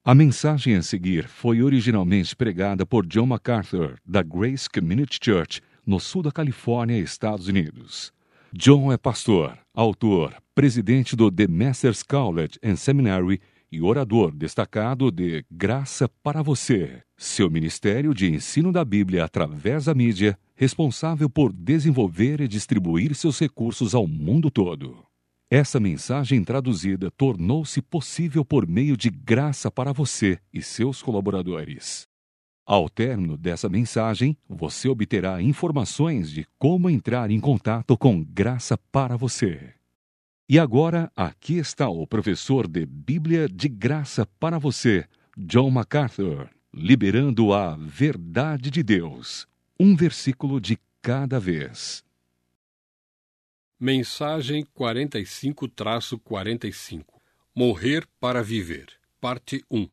A mensagem a seguir foi originalmente pregada por John MacArthur, da Grace Community Church, no sul da Califórnia, Estados Unidos. John é pastor, autor, presidente do The Masters College and Seminary e orador destacado de Graça para Você, seu ministério de ensino da Bíblia através da mídia, responsável por desenvolver e distribuir seus recursos ao mundo todo. Essa mensagem traduzida tornou-se possível por meio de Graça para Você e seus colaboradores. Ao término dessa mensagem, você obterá informações de como entrar em contato com Graça para Você. E agora, aqui está o professor de Bíblia de Graça para Você, John MacArthur, liberando a verdade de Deus, um versículo de cada vez. Mensagem 45-45 Morrer para Viver, parte 1.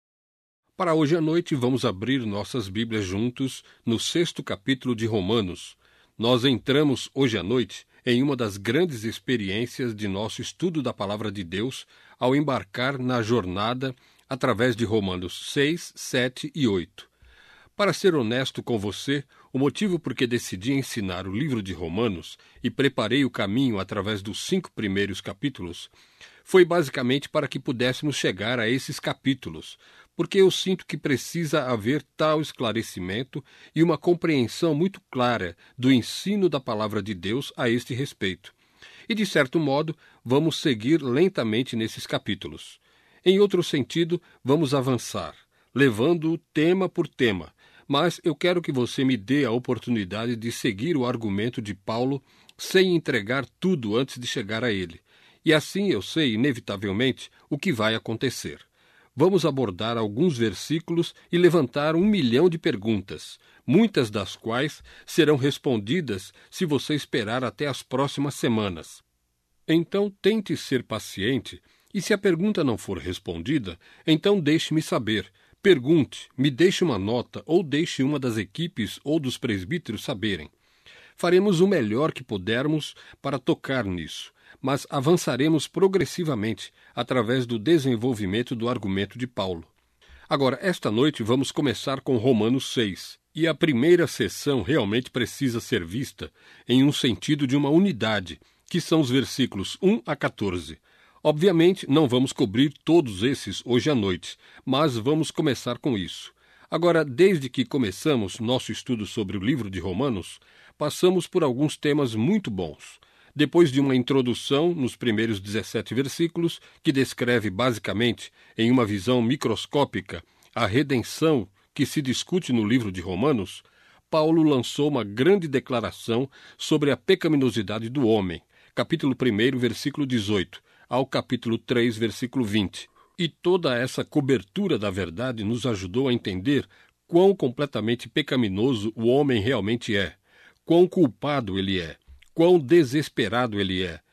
Para hoje à noite vamos abrir nossas Bíblias juntos no 6º capítulo de Romanos. Nós entramos hoje à noite em uma das grandes experiências de nosso estudo da Palavra de Deus ao embarcar na jornada através de Romanos 6, 7 e 8. Para ser honesto com você, o motivo por que decidi ensinar o livro de Romanos e preparei o caminho através dos 5 primeiros capítulos foi basicamente para que pudéssemos chegar a esses capítulos, porque eu sinto que precisa haver tal esclarecimento e uma compreensão muito clara do ensino da Palavra de Deus a este respeito. E, de certo modo, vamos seguir lentamente nesses capítulos. Em outro sentido, vamos avançar, levando-o tema por tema, mas eu quero que você me dê a oportunidade de seguir o argumento de Paulo sem entregar tudo antes de chegar a ele. E assim eu sei, inevitavelmente, o que vai acontecer. Vamos abordar alguns versículos e levantar 1 milhão de perguntas, muitas das quais serão respondidas se você esperar até as próximas semanas. Então tente ser paciente e se a pergunta não for respondida, então deixe-me saber. Pergunte, me deixe uma nota ou deixe uma das equipes ou dos presbíteros saberem. Faremos o melhor que pudermos para tocar nisso, mas avançaremos progressivamente através do desenvolvimento do argumento de Paulo. Agora, esta noite vamos começar com Romanos 6, e a primeira sessão realmente precisa ser vista em um sentido de uma unidade, que são os versículos 1 a 14. Obviamente, não vamos cobrir todos esses hoje à noite, mas vamos começar com isso. Agora, desde que começamos nosso estudo sobre o livro de Romanos, passamos por alguns temas muito bons. Depois de uma introdução nos primeiros 17 versículos, que descreve basicamente, em uma visão microscópica, a redenção que se discute no livro de Romanos, Paulo lançou uma grande declaração sobre a pecaminosidade do homem, capítulo 1, versículo 18, ao capítulo 3, versículo 20. E toda essa cobertura da verdade nos ajudou a entender quão completamente pecaminoso o homem realmente é, quão culpado ele é, quão desesperado ele é,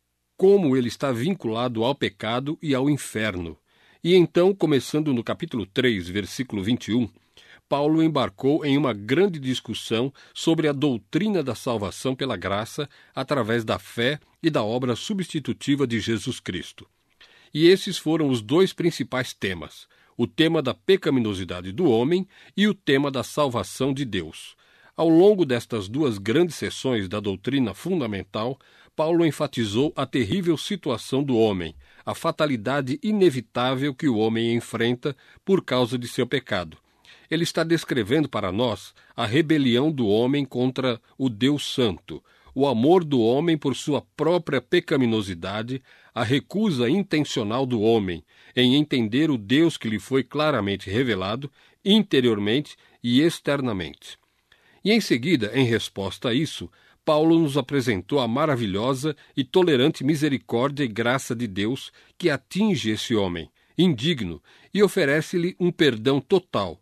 como ele está vinculado ao pecado e ao inferno. E então, começando no capítulo 3, versículo 21, Paulo embarcou em uma grande discussão sobre a doutrina da salvação pela graça através da fé e da obra substitutiva de Jesus Cristo. E esses foram os 2 principais temas, o tema da pecaminosidade do homem e o tema da salvação de Deus. Ao longo destas 2 grandes sessões da doutrina fundamental, Paulo enfatizou a terrível situação do homem, a fatalidade inevitável que o homem enfrenta por causa de seu pecado. Ele está descrevendo para nós a rebelião do homem contra o Deus Santo, o amor do homem por sua própria pecaminosidade, a recusa intencional do homem em entender o Deus que lhe foi claramente revelado, interiormente e externamente. E em seguida, em resposta a isso, Paulo nos apresentou a maravilhosa e tolerante misericórdia e graça de Deus que atinge esse homem, indigno, e oferece-lhe um perdão total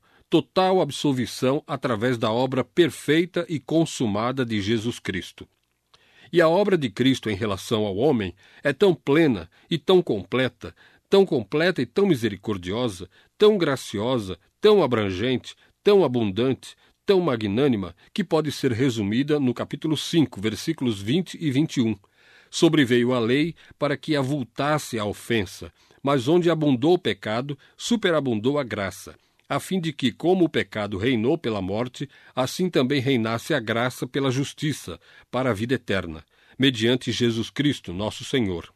absolvição através da obra perfeita e consumada de Jesus Cristo. E a obra de Cristo em relação ao homem é tão plena e tão completa e tão misericordiosa, tão graciosa, tão abrangente, tão abundante, tão magnânima, que pode ser resumida no capítulo 5, versículos 20 e 21. Sobreveio a lei para que avultasse a ofensa, mas onde abundou o pecado, superabundou a graça, a fim de que, como o pecado reinou pela morte, assim também reinasse a graça pela justiça, para a vida eterna, mediante Jesus Cristo, nosso Senhor.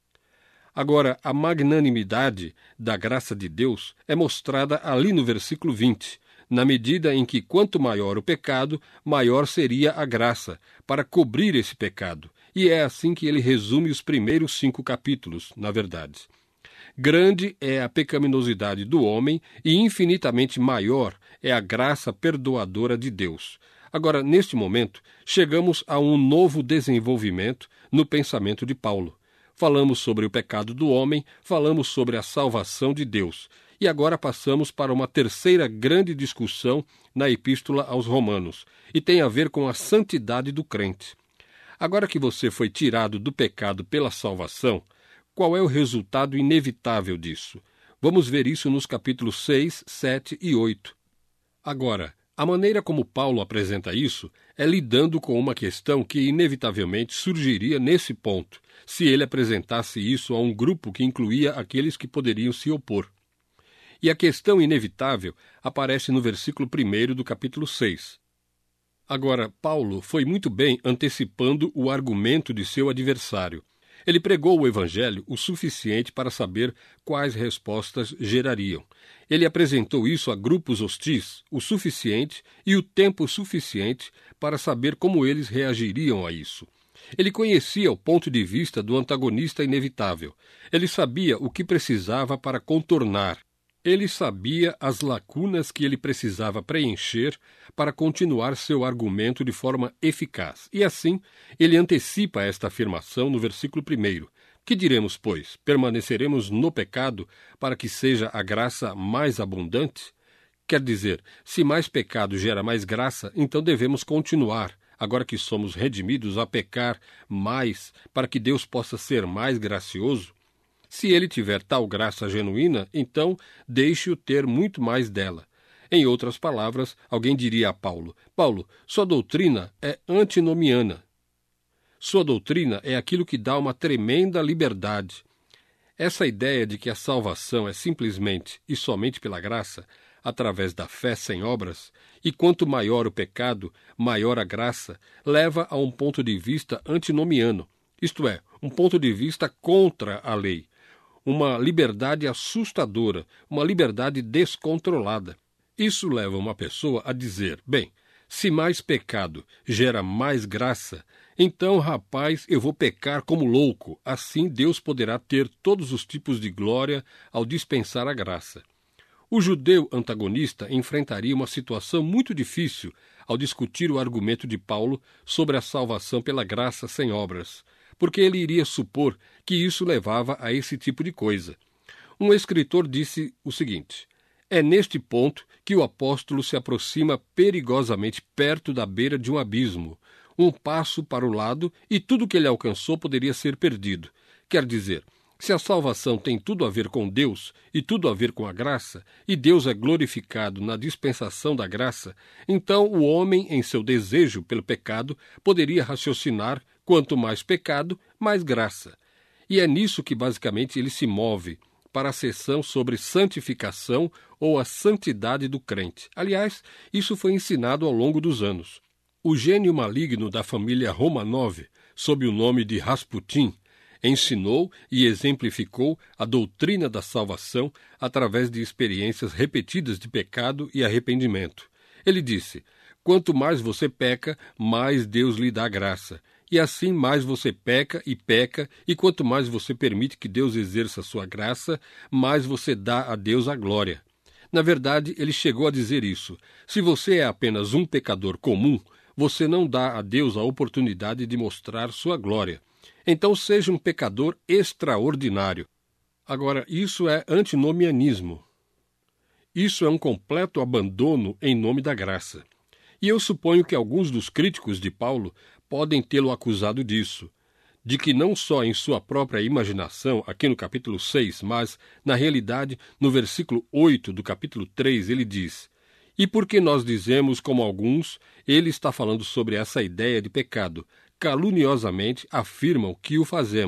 Agora, a magnanimidade da graça de Deus é mostrada ali no versículo 20, na medida em que quanto maior o pecado, maior seria a graça, para cobrir esse pecado. E é assim que ele resume os primeiros 5 capítulos, na verdade. Grande é a pecaminosidade do homem e infinitamente maior é a graça perdoadora de Deus. Agora, neste momento, chegamos a um novo desenvolvimento no pensamento de Paulo. Falamos sobre o pecado do homem, falamos sobre a salvação de Deus. E agora passamos para uma terceira grande discussão na Epístola aos Romanos, e tem a ver com a santidade do crente. Agora que você foi tirado do pecado pela salvação, qual é o resultado inevitável disso? Vamos ver isso nos capítulos 6, 7 e 8. Agora, a maneira como Paulo apresenta isso é lidando com uma questão que inevitavelmente surgiria nesse ponto, se ele apresentasse isso a um grupo que incluía aqueles que poderiam se opor. E a questão inevitável aparece no versículo 1 do capítulo 6. Agora, Paulo foi muito bem antecipando o argumento de seu adversário. Ele pregou o Evangelho o suficiente para saber quais respostas gerariam. Ele apresentou isso a grupos hostis o suficiente e o tempo suficiente para saber como eles reagiriam a isso. Ele conhecia o ponto de vista do antagonista inevitável. Ele sabia o que precisava para contornar. Ele sabia as lacunas que ele precisava preencher para continuar seu argumento de forma eficaz. E assim, ele antecipa esta afirmação no versículo 1. Que diremos, pois? Permaneceremos no pecado para que seja a graça mais abundante? Quer dizer, se mais pecado gera mais graça, então devemos continuar, agora que somos redimidos, a pecar mais para que Deus possa ser mais gracioso? Se ele tiver tal graça genuína, então deixe-o ter muito mais dela. Em outras palavras, alguém diria a Paulo: Paulo, sua doutrina é antinomiana. Sua doutrina é aquilo que dá uma tremenda liberdade. Essa ideia de que a salvação é simplesmente e somente pela graça, através da fé sem obras, e quanto maior o pecado, maior a graça, leva a um ponto de vista antinomiano, isto é, um ponto de vista contra a lei. Uma liberdade assustadora, uma liberdade descontrolada. Isso leva uma pessoa a dizer: bem, se mais pecado gera mais graça, então, rapaz, eu vou pecar como louco, assim Deus poderá ter todos os tipos de glória ao dispensar a graça. O judeu antagonista enfrentaria uma situação muito difícil ao discutir o argumento de Paulo sobre a salvação pela graça sem obras, porque ele iria supor que isso levava a esse tipo de coisa. Um escritor disse o seguinte: é neste ponto que o apóstolo se aproxima perigosamente perto da beira de um abismo. Um passo para o lado e tudo que ele alcançou poderia ser perdido. Quer dizer, se a salvação tem tudo a ver com Deus e tudo a ver com a graça, e Deus é glorificado na dispensação da graça, então o homem, em seu desejo pelo pecado, poderia raciocinar: quanto mais pecado, mais graça. E é nisso que basicamente ele se move, para a seção sobre santificação ou a santidade do crente. Aliás, isso foi ensinado ao longo dos anos. O gênio maligno da família Romanov, sob o nome de Rasputin, ensinou e exemplificou a doutrina da salvação através de experiências repetidas de pecado e arrependimento. Ele disse: quanto mais você peca, mais Deus lhe dá graça. E assim mais você peca, e quanto mais você permite que Deus exerça sua graça, mais você dá a Deus a glória. Na verdade, ele chegou a dizer isso: se você é apenas um pecador comum, você não dá a Deus a oportunidade de mostrar sua glória. Então seja um pecador extraordinário. Agora, isso é antinomianismo. Isso é um completo abandono em nome da graça. E eu suponho que alguns dos críticos de Paulo podem tê-lo acusado disso, de que não só em sua própria imaginação, aqui no capítulo 6, mas, na realidade, no versículo 8 do capítulo 3, ele diz: e porque nós dizemos, como alguns, ele está falando sobre essa ideia de pecado, caluniosamente afirmam que o fazemos.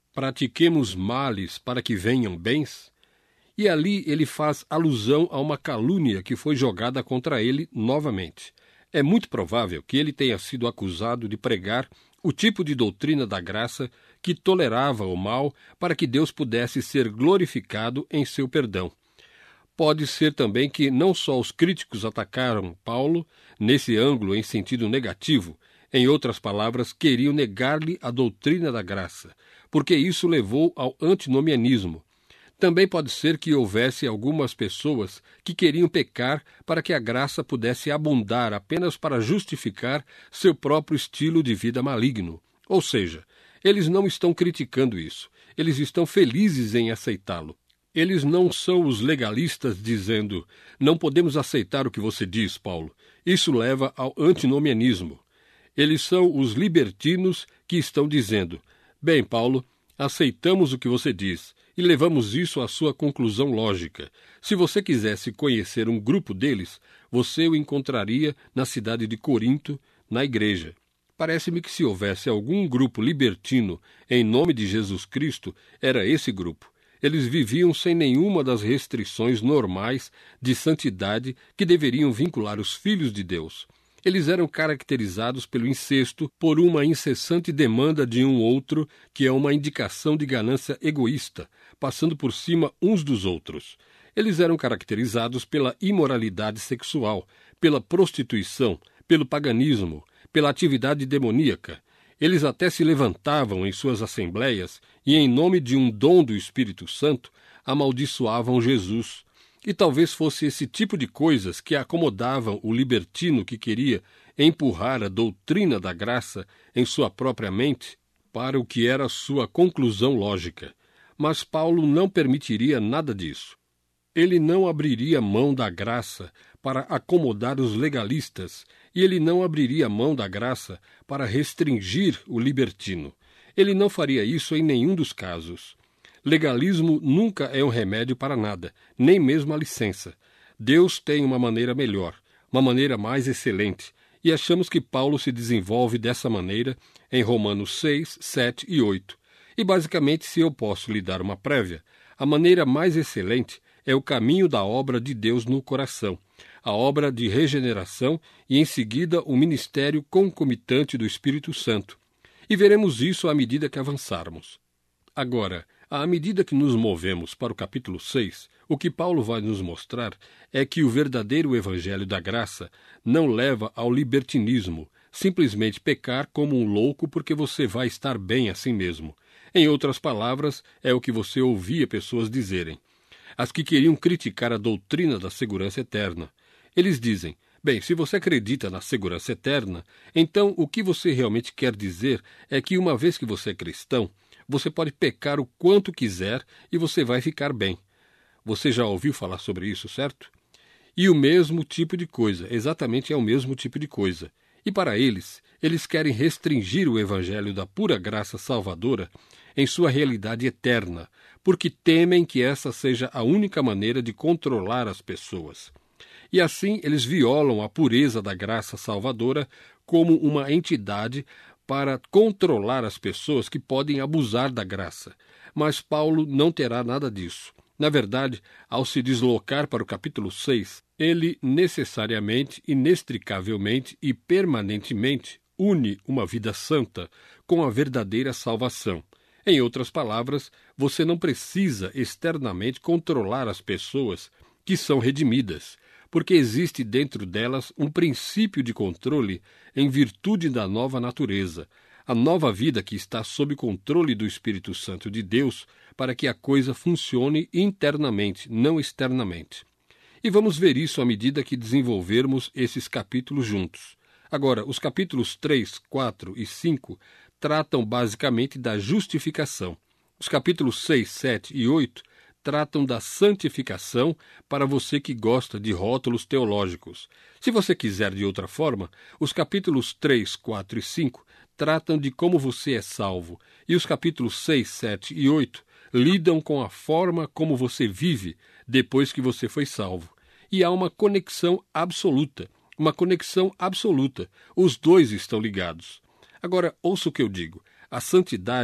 pratiquemos males para que venham bens? E ali ele faz alusão a uma calúnia que foi jogada contra ele novamente. É muito provável que ele tenha sido acusado de pregar o tipo de doutrina da graça que tolerava o mal para que Deus pudesse ser glorificado em seu perdão. Pode ser também que não só os críticos atacaram Paulo nesse ângulo em sentido negativo, em outras palavras, queriam negar-lhe a doutrina da graça, porque isso levou ao antinomianismo. Também pode ser que houvesse algumas pessoas que queriam pecar para que a graça pudesse abundar apenas para justificar seu próprio estilo de vida maligno. Ou seja, eles não estão criticando isso, eles estão felizes em aceitá-lo. Eles não são os legalistas dizendo: não podemos aceitar o que você diz, Paulo. Isso leva ao antinomianismo. Eles são os libertinos que estão dizendo: bem, Paulo, aceitamos o que você diz e levamos isso à sua conclusão lógica. Se você quisesse conhecer um grupo deles, você o encontraria na cidade de Corinto, na igreja. Parece-me que se houvesse algum grupo libertino em nome de Jesus Cristo, era esse grupo. Eles viviam sem nenhuma das restrições normais de santidade que deveriam vincular os filhos de Deus. Eles eram caracterizados pelo incesto, por uma incessante demanda de um outro, que é uma indicação de ganância egoísta, passando por cima uns dos outros. Eles eram caracterizados pela imoralidade sexual, pela prostituição, pelo paganismo, pela atividade demoníaca. Eles até se levantavam em suas assembleias e, em nome de um dom do Espírito Santo, amaldiçoavam Jesus. E talvez fosse esse tipo de coisas que acomodavam o libertino que queria empurrar a doutrina da graça em sua própria mente para o que era sua conclusão lógica. Mas Paulo não permitiria nada disso. Ele não abriria mão da graça para acomodar os legalistas, e ele não abriria mão da graça para restringir o libertino. Ele não faria isso em nenhum dos casos. Legalismo nunca é um remédio para nada, nem mesmo a licença. Deus tem uma maneira melhor, uma maneira mais excelente, e achamos que Paulo se desenvolve dessa maneira em Romanos 6, 7 e 8. E basicamente, se eu posso lhe dar uma prévia, a maneira mais excelente é o caminho da obra de Deus no coração, a obra de regeneração e, em seguida, o ministério concomitante do Espírito Santo. E veremos isso à medida que avançarmos. Agora, à medida que nos movemos para o capítulo 6, o que Paulo vai nos mostrar é que o verdadeiro evangelho da graça não leva ao libertinismo, simplesmente pecar como um louco porque você vai estar bem assim mesmo. Em outras palavras, é o que você ouvia pessoas dizerem. As que queriam criticar a doutrina da segurança eterna. Eles dizem: bem, se você acredita na segurança eterna, então o que você realmente quer dizer é que uma vez que você é cristão, você pode pecar o quanto quiser e você vai ficar bem. Você já ouviu falar sobre isso, certo? E o mesmo tipo de coisa, exatamente é o mesmo tipo de coisa. E para eles querem restringir o evangelho da pura graça salvadora em sua realidade eterna, porque temem que essa seja a única maneira de controlar as pessoas. E assim eles violam a pureza da graça salvadora como uma entidade para controlar as pessoas que podem abusar da graça. Mas Paulo não terá nada disso. Na verdade, ao se deslocar para o capítulo 6, ele necessariamente, inextricavelmente e permanentemente une uma vida santa com a verdadeira salvação. Em outras palavras, você não precisa externamente controlar as pessoas que são redimidas, porque existe dentro delas um princípio de controle em virtude da nova natureza, a nova vida que está sob controle do Espírito Santo de Deus para que a coisa funcione internamente, não externamente. E vamos ver isso à medida que desenvolvermos esses capítulos juntos. Agora, os capítulos 3, 4 e 5 tratam basicamente da justificação. Os capítulos 6, 7 e 8 tratam da santificação para você que gosta de rótulos teológicos. Se você quiser de outra forma, os capítulos 3, 4 e 5 tratam de como você é salvo, e os capítulos 6, 7 e 8 lidam com a forma como você vive depois que você foi salvo. E há uma conexão absoluta, Os dois estão ligados. Agora, ouça o que eu digo. A santidade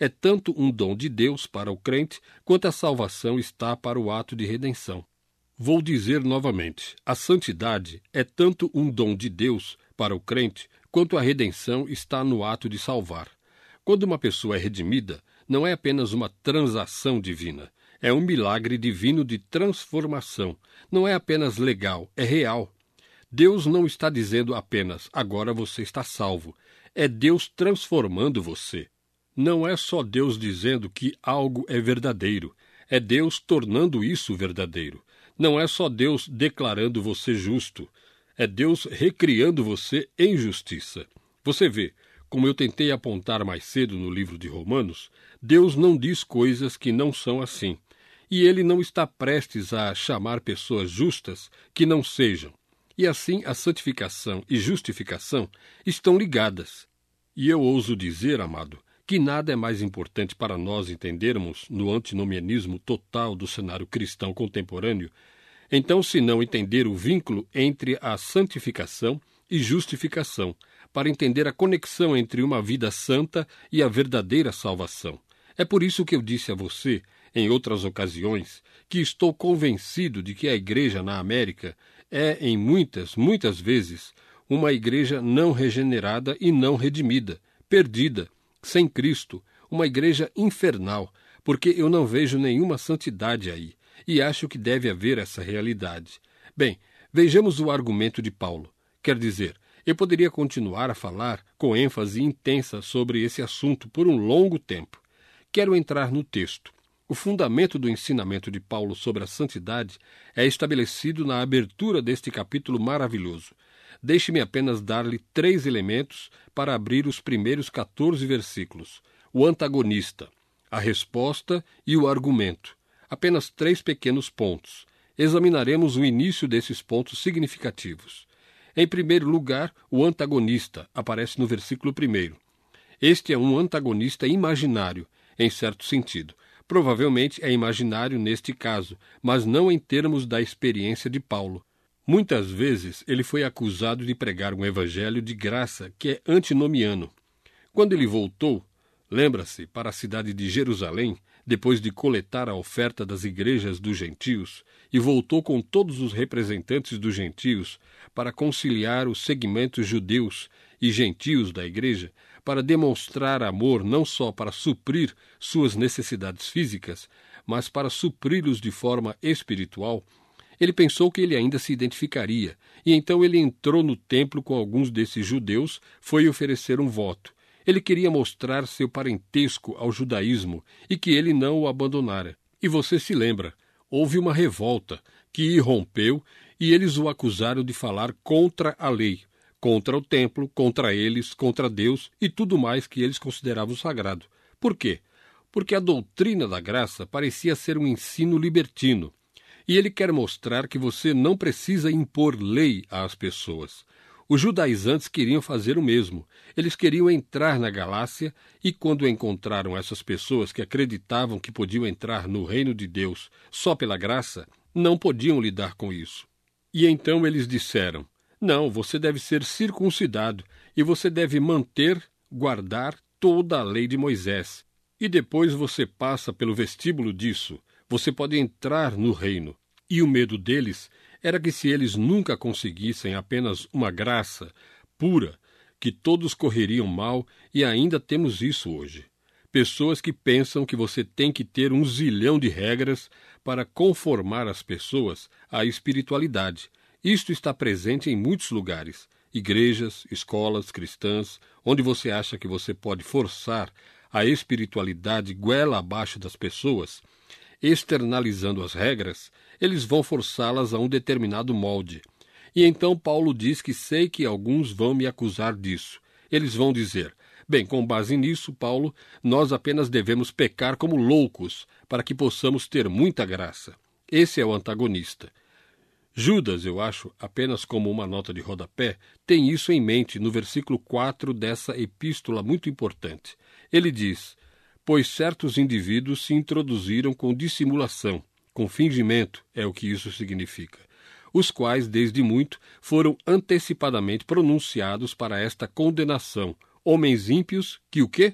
é tanto um dom de Deus para o crente, quanto a salvação está para o ato de redenção. Vou dizer novamente, a santidade é tanto um dom de Deus para o crente, quanto a redenção está no ato de salvar. Quando uma pessoa é redimida, não é apenas uma transação divina, é um milagre divino de transformação. Não é apenas legal, é real. Deus não está dizendo apenas, agora você está salvo. É Deus transformando você. Não é só Deus dizendo que algo é verdadeiro, é Deus tornando isso verdadeiro. Não é só Deus declarando você justo, é Deus recriando você em justiça. Você vê, como eu tentei apontar mais cedo no livro de Romanos, Deus não diz coisas que não são assim. E Ele não está prestes a chamar pessoas justas que não sejam. E assim a santificação e justificação estão ligadas. E eu ouso dizer, amado, que nada é mais importante para nós entendermos no antinomianismo total do cenário cristão contemporâneo, então, se não entender o vínculo entre a santificação e justificação, para entender a conexão entre uma vida santa e a verdadeira salvação. É por isso que eu disse a você, em outras ocasiões, que estou convencido de que a igreja na América é, em muitas vezes, uma igreja não regenerada e não redimida, perdida, sem Cristo, uma igreja infernal, porque eu não vejo nenhuma santidade aí, e acho que deve haver essa realidade. Bem, vejamos o argumento de Paulo. Quer dizer, eu poderia continuar a falar com ênfase intensa sobre esse assunto por um longo tempo. Quero entrar no texto. O fundamento do ensinamento de Paulo sobre a santidade é estabelecido na abertura deste capítulo maravilhoso. Deixe-me apenas dar-lhe 3 elementos para abrir os primeiros 14 versículos. O antagonista, a resposta e o argumento. Apenas 3 pequenos pontos. Examinaremos o início desses pontos significativos. Em primeiro lugar, o antagonista aparece no versículo 1. Este é um antagonista imaginário, em certo sentido. Provavelmente é imaginário neste caso, mas não em termos da experiência de Paulo. Muitas vezes ele foi acusado de pregar um evangelho de graça que é antinomiano. Quando ele voltou, lembra-se, para a cidade de Jerusalém, depois de coletar a oferta das igrejas dos gentios, e voltou com todos os representantes dos gentios para conciliar os segmentos judeus e gentios da igreja, para demonstrar amor não só para suprir suas necessidades físicas, mas para supri-los de forma espiritual, ele pensou que ele ainda se identificaria, e então ele entrou no templo com alguns desses judeus, foi oferecer um voto. Ele queria mostrar seu parentesco ao judaísmo e que ele não o abandonara. E você se lembra, houve uma revolta que irrompeu e eles o acusaram de falar contra a lei, contra o templo, contra eles, contra Deus e tudo mais que eles consideravam sagrado. Por quê? Porque a doutrina da graça parecia ser um ensino libertino. E ele quer mostrar que você não precisa impor lei às pessoas. Os judaizantes queriam fazer o mesmo. Eles queriam entrar na Galácia e, quando encontraram essas pessoas que acreditavam que podiam entrar no reino de Deus só pela graça, não podiam lidar com isso. E então eles disseram, não, você deve ser circuncidado e você deve guardar toda a lei de Moisés. E depois você passa pelo vestíbulo disso, você pode entrar no reino. E o medo deles era que se eles nunca conseguissem apenas uma graça pura, que todos correriam mal, e ainda temos isso hoje. Pessoas que pensam que você tem que ter 1 zilhão de regras para conformar as pessoas à espiritualidade. Isto está presente em muitos lugares, igrejas, escolas cristãs, onde você acha que você pode forçar a espiritualidade goela abaixo das pessoas. Externalizando as regras, eles vão forçá-las a um determinado molde. E então Paulo diz que sei que alguns vão me acusar disso. Eles vão dizer, bem, com base nisso, Paulo, nós apenas devemos pecar como loucos para que possamos ter muita graça. Esse é o antagonista. Judas, eu acho, apenas como uma nota de rodapé, tem isso em mente no versículo 4 dessa epístola muito importante. Ele diz, pois certos indivíduos se introduziram com dissimulação, com fingimento, é o que isso significa, os quais, desde muito, foram antecipadamente pronunciados para esta condenação, homens ímpios que o quê?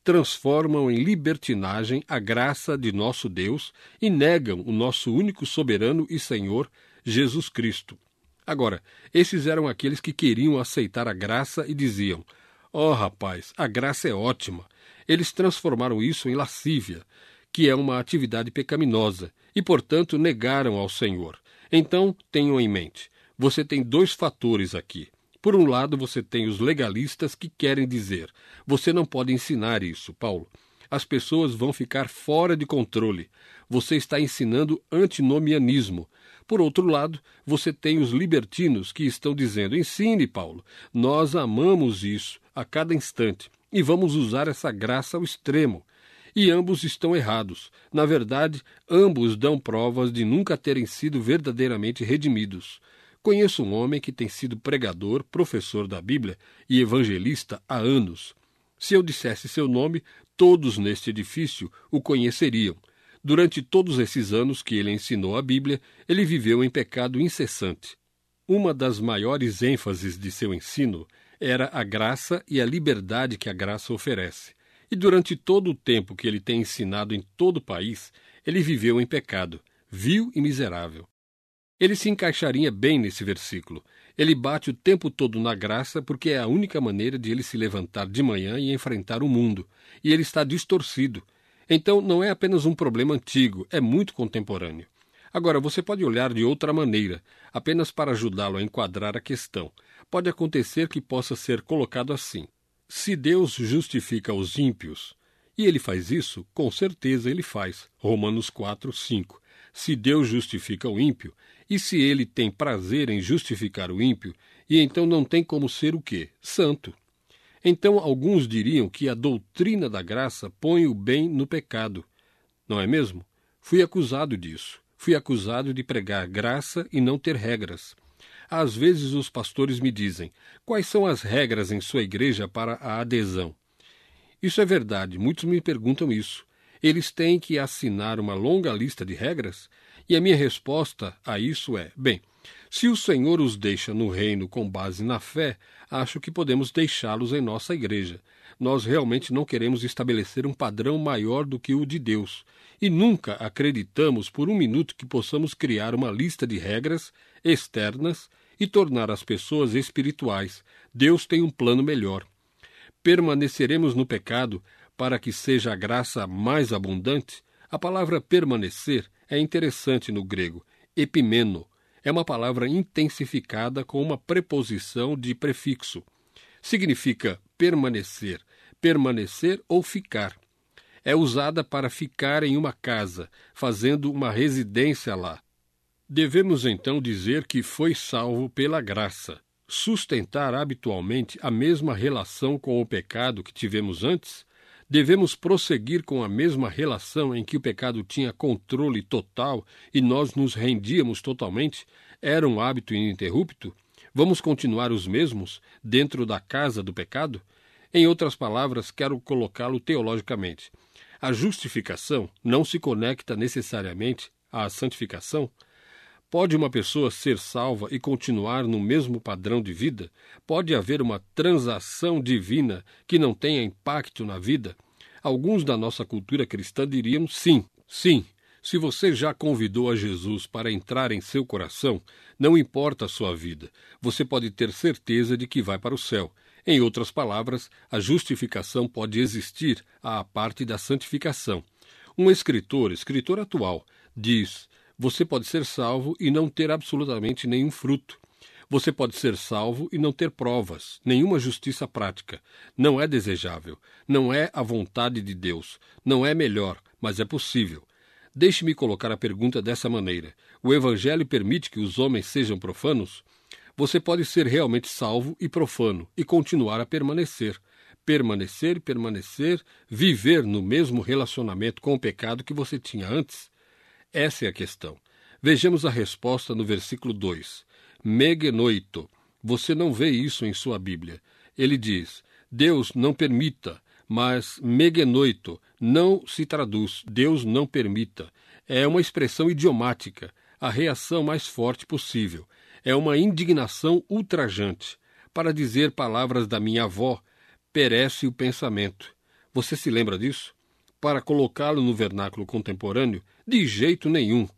transformam em libertinagem a graça de nosso Deus e negam o nosso único soberano e Senhor, Jesus Cristo. Agora, esses eram aqueles que queriam aceitar a graça e diziam: "Oh, rapaz, a graça é ótima." Eles transformaram isso em lascívia, que é uma atividade pecaminosa, e, portanto, negaram ao Senhor. Então, tenham em mente, você tem dois fatores aqui. Por um lado, você tem os legalistas que querem dizer: você não pode ensinar isso, Paulo. As pessoas vão ficar fora de controle. Você está ensinando antinomianismo. Por outro lado, você tem os libertinos que estão dizendo: ensine, Paulo. Nós amamos isso a cada instante e vamos usar essa graça ao extremo. E ambos estão errados. Na verdade, ambos dão provas de nunca terem sido verdadeiramente redimidos. Conheço um homem que tem sido pregador, professor da Bíblia e evangelista há anos. Se eu dissesse seu nome, todos neste edifício o conheceriam. Durante todos esses anos que ele ensinou a Bíblia, ele viveu em pecado incessante. Uma das maiores ênfases de seu ensino era a graça e a liberdade que a graça oferece. E durante todo o tempo que ele tem ensinado em todo o país, ele viveu em pecado, vil e miserável. Ele se encaixaria bem nesse versículo. Ele bate o tempo todo na graça porque é a única maneira de ele se levantar de manhã e enfrentar o mundo. E ele está distorcido. Então, não é apenas um problema antigo, é muito contemporâneo. Agora, você pode olhar de outra maneira, apenas para ajudá-lo a enquadrar a questão. Pode acontecer que possa ser colocado assim: se Deus justifica os ímpios, e ele faz isso, com certeza ele faz. Romanos 4, 5. Se Deus justifica o ímpio, e se ele tem prazer em justificar o ímpio, e então não tem como ser o quê? Santo. Então alguns diriam que a doutrina da graça põe o bem no pecado. Não é mesmo? Fui acusado disso. Fui acusado de pregar graça e não ter regras. Às vezes os pastores me dizem: quais são as regras em sua igreja para a adesão? Isso é verdade, muitos me perguntam isso. Eles têm que assinar uma longa lista de regras? E a minha resposta a isso é: bem, se o Senhor os deixa no reino com base na fé, acho que podemos deixá-los em nossa igreja. Nós realmente não queremos estabelecer um padrão maior do que o de Deus. E nunca acreditamos por um minuto que possamos criar uma lista de regras externas e tornar as pessoas espirituais. Deus tem um plano melhor. Permaneceremos no pecado para que seja a graça mais abundante? A palavra permanecer é interessante no grego, epimeno. É uma palavra intensificada com uma preposição de prefixo. Significa permanecer, permanecer ou ficar. É usada para ficar em uma casa, fazendo uma residência lá. Devemos então dizer que foi salvo pela graça. Sustentar habitualmente a mesma relação com o pecado que tivemos antes? Devemos prosseguir com a mesma relação em que o pecado tinha controle total e nós nos rendíamos totalmente? Era um hábito ininterrupto? Vamos continuar os mesmos dentro da casa do pecado? Em outras palavras, quero colocá-lo teologicamente. A justificação não se conecta necessariamente à santificação? Pode uma pessoa ser salva e continuar no mesmo padrão de vida? Pode haver uma transação divina que não tenha impacto na vida? Alguns da nossa cultura cristã diriam sim, sim. Se você já convidou a Jesus para entrar em seu coração, não importa a sua vida, você pode ter certeza de que vai para o céu. Em outras palavras, a justificação pode existir à parte da santificação. Um escritor atual, diz: você pode ser salvo e não ter absolutamente nenhum fruto. Você pode ser salvo e não ter provas, nenhuma justiça prática. Não é desejável, não é a vontade de Deus, não é melhor, mas é possível. Deixe-me colocar a pergunta dessa maneira: o Evangelho permite que os homens sejam profanos? Você pode ser realmente salvo e profano e continuar a permanecer. Permanecer, viver no mesmo relacionamento com o pecado que você tinha antes? Essa é a questão. Vejamos a resposta no versículo 2. Megenoito. Você não vê isso em sua Bíblia. Ele diz: Deus não permita, mas megenoito não se traduz, Deus não permita. É uma expressão idiomática, a reação mais forte possível. É uma indignação ultrajante. Para dizer palavras da minha avó, perece o pensamento. Você se lembra disso? Para colocá-lo no vernáculo contemporâneo, de jeito nenhum.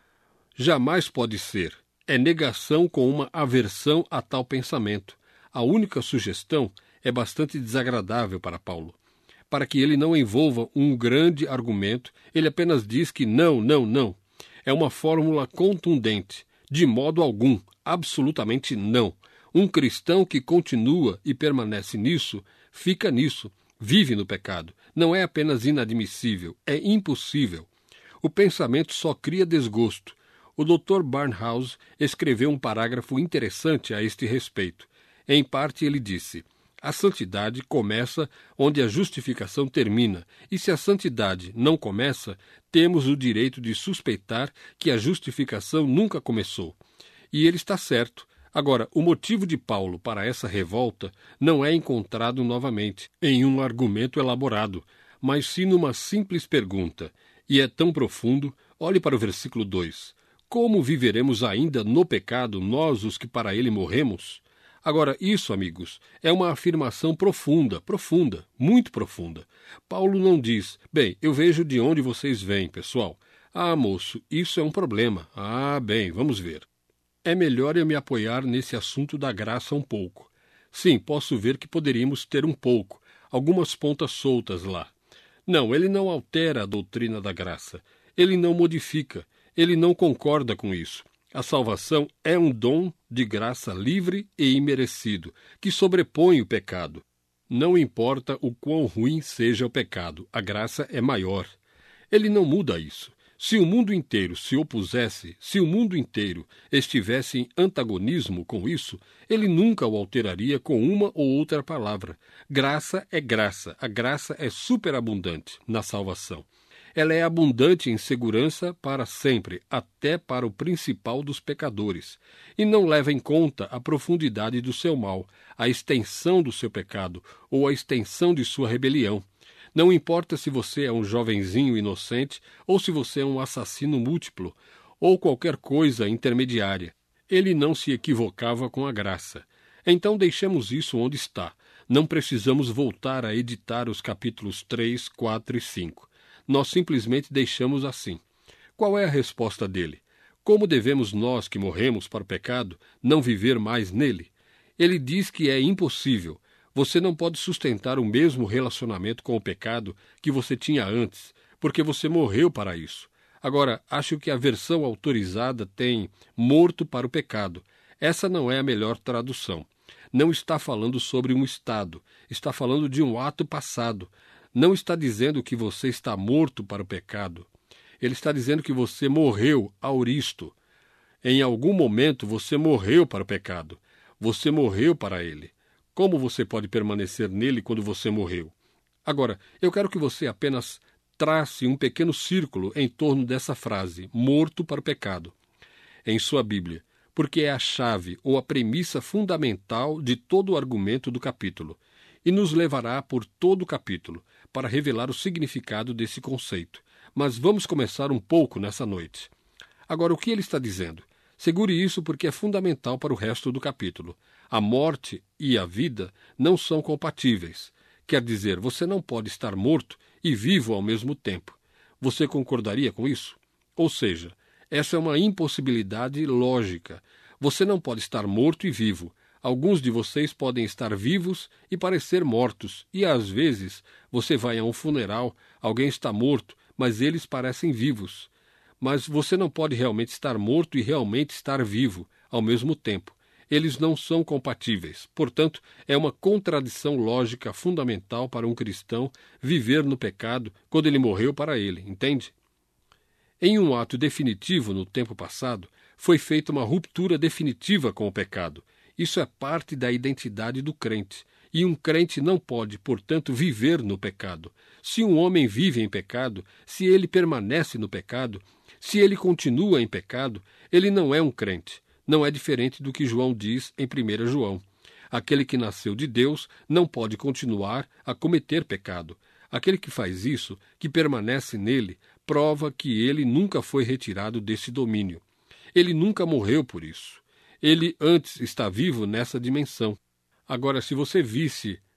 Jamais pode ser. É negação com uma aversão a tal pensamento. A única sugestão é bastante desagradável para Paulo. Para que ele não envolva um grande argumento, ele apenas diz que não, não, não. É uma fórmula contundente. De modo algum, absolutamente não. Um cristão que continua e permanece nisso, fica nisso, vive no pecado. Não é apenas inadmissível, é impossível. O pensamento só cria desgosto. O Dr. Barnhouse escreveu um parágrafo interessante a este respeito. Em parte ele disse: a santidade começa onde a justificação termina, e se a santidade não começa, temos o direito de suspeitar que a justificação nunca começou. E ele está certo. Agora, o motivo de Paulo para essa revolta não é encontrado novamente em um argumento elaborado, mas sim numa simples pergunta. E é tão profundo, olhe para o versículo 2. Como viveremos ainda no pecado, nós os que para ele morremos? Agora, isso, amigos, é uma afirmação profunda, muito profunda. Paulo não diz: bem, eu vejo de onde vocês vêm, pessoal. Ah, moço, isso é um problema. Ah, bem, vamos ver. É melhor eu me apoiar nesse assunto da graça um pouco. Sim, posso ver que poderíamos ter um pouco, algumas pontas soltas lá. Não, ele não altera a doutrina da graça. Ele não modifica. Ele não concorda com isso. A salvação é um dom de graça livre e imerecido, que sobrepõe o pecado. Não importa o quão ruim seja o pecado, a graça é maior. Ele não muda isso. Se o mundo inteiro se opusesse, se o mundo inteiro estivesse em antagonismo com isso, ele nunca o alteraria com uma ou outra palavra. Graça é graça. A graça é superabundante na salvação. Ela é abundante em segurança para sempre, até para o principal dos pecadores, e não leva em conta a profundidade do seu mal, a extensão do seu pecado ou a extensão de sua rebelião. Não importa se você é um jovenzinho inocente ou se você é um assassino múltiplo ou qualquer coisa intermediária. Ele não se equivocava com a graça. Então deixemos isso onde está. Não precisamos voltar a editar os capítulos 3, 4 e 5. Nós simplesmente deixamos assim. Qual é a resposta dele? Como devemos nós, que morremos para o pecado, não viver mais nele? Ele diz que é impossível. Você não pode sustentar o mesmo relacionamento com o pecado que você tinha antes, porque você morreu para isso. Agora, acho que a versão autorizada tem morto para o pecado. Essa não é a melhor tradução. Não está falando sobre um estado, está falando de um ato passado. Não está dizendo que você está morto para o pecado. Ele está dizendo que você morreu auristo. Em algum momento você morreu para o pecado. Você morreu para ele. Como você pode permanecer nele quando você morreu? Agora, eu quero que você apenas trace um pequeno círculo em torno dessa frase, morto para o pecado, em sua Bíblia, porque é a chave ou a premissa fundamental de todo o argumento do capítulo, e nos levará por todo o capítulo, para revelar o significado desse conceito. Mas vamos começar um pouco nessa noite. Agora, o que ele está dizendo? Segure isso porque é fundamental para o resto do capítulo. A morte e a vida não são compatíveis. Quer dizer, você não pode estar morto e vivo ao mesmo tempo. Você concordaria com isso? Ou seja, essa é uma impossibilidade lógica. Você não pode estar morto e vivo. Alguns de vocês podem estar vivos e parecer mortos, e às vezes você vai a um funeral, alguém está morto, mas eles parecem vivos. Mas você não pode realmente estar morto e realmente estar vivo ao mesmo tempo. Eles não são compatíveis. Portanto, é uma contradição lógica fundamental para um cristão viver no pecado quando ele morreu para ele, entende? Em um ato definitivo no tempo passado, foi feita uma ruptura definitiva com o pecado. Isso é parte da identidade do crente. E um crente não pode, portanto, viver no pecado. Se um homem vive em pecado, se ele permanece no pecado, se ele continua em pecado, ele não é um crente. Não é diferente do que João diz em 1 João. Aquele que nasceu de Deus não pode continuar a cometer pecado. Aquele que faz isso, que permanece nele, prova que ele nunca foi retirado desse domínio. Ele nunca morreu por isso. Ele antes está vivo nessa dimensão. Agora, se você visse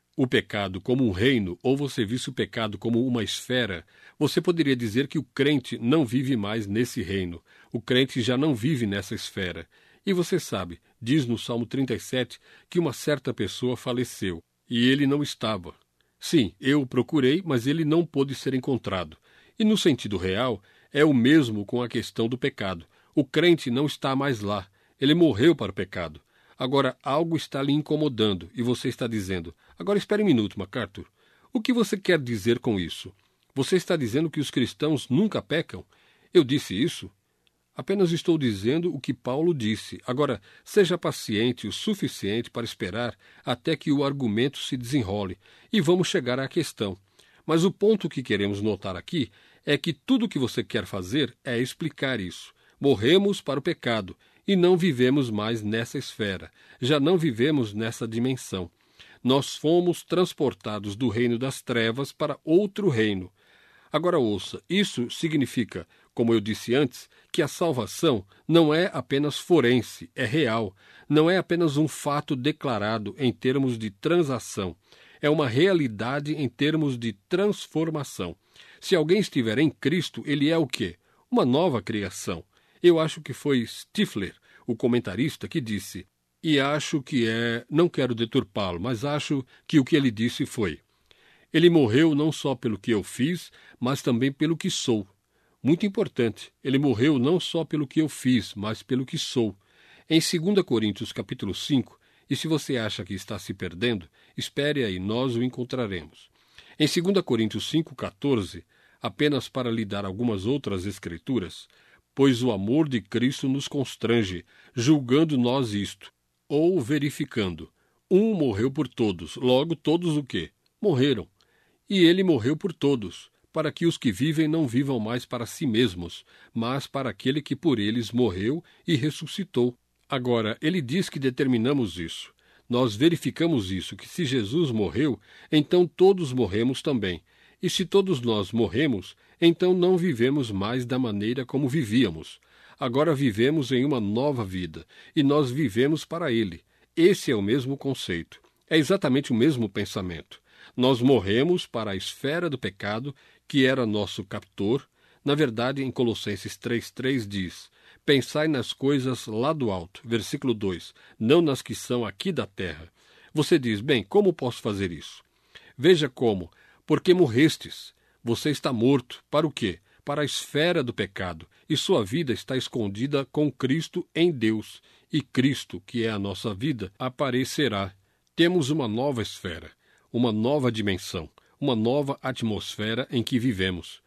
o pecado como um reino, ou você visse o pecado como uma esfera, você poderia dizer que o crente não vive mais nesse reino. O crente já não vive nessa esfera. E você sabe, diz no Salmo 37, que uma certa pessoa faleceu, e ele não estava. Sim, eu o procurei, mas ele não pôde ser encontrado. E no sentido real, é o mesmo com a questão do pecado. O crente não está mais lá. Ele morreu para o pecado. Agora, algo está lhe incomodando, e você está dizendo, agora espere um minuto, MacArthur. O que você quer dizer com isso? Você está dizendo que os cristãos nunca pecam? Eu disse isso? Apenas estou dizendo o que Paulo disse. Agora, seja paciente o suficiente para esperar até que o argumento se desenrole, e vamos chegar à questão. Mas o ponto que queremos notar aqui é que tudo o que você quer fazer é explicar isso. Morremos para o pecado e não vivemos mais nessa esfera. Já não vivemos nessa dimensão. Nós fomos transportados do reino das trevas para outro reino. Agora ouça, isso significa, como eu disse antes, que a salvação não é apenas forense, é real. Não é apenas um fato declarado em termos de transação. É uma realidade em termos de transformação. Se alguém estiver em Cristo, ele é o quê? Uma nova criação. Eu acho que foi Stifler, o comentarista, que disse, e acho que não quero deturpá-lo, mas acho que o que ele disse foi: ele morreu não só pelo que eu fiz, mas também pelo que sou. Muito importante, ele morreu não só pelo que eu fiz, mas pelo que sou. Em 2 Coríntios capítulo 5, e se você acha que está se perdendo, espere aí, nós o encontraremos. Em 2 Coríntios 5,14, apenas para lhe dar algumas outras escrituras, pois o amor de Cristo nos constrange, julgando nós isto, ou verificando. Um morreu por todos, logo todos o quê? Morreram. E ele morreu por todos, para que os que vivem não vivam mais para si mesmos, mas para aquele que por eles morreu e ressuscitou. Agora, ele diz que determinamos isso. Nós verificamos isso, que se Jesus morreu, então todos morremos também. E se todos nós morremos, então não vivemos mais da maneira como vivíamos. Agora vivemos em uma nova vida, e nós vivemos para Ele. Esse é o mesmo conceito. É exatamente o mesmo pensamento. Nós morremos para a esfera do pecado, que era nosso captor. Na verdade, em Colossenses 3,3 diz: pensai nas coisas lá do alto, versículo 2, não nas que são aqui da terra. Você diz, bem, como posso fazer isso? Veja como, porque morrestes. Você está morto. Para o quê? Para a esfera do pecado, e sua vida está escondida com Cristo em Deus. E Cristo, que é a nossa vida, aparecerá. Temos uma nova esfera, uma nova dimensão, uma nova atmosfera em que vivemos.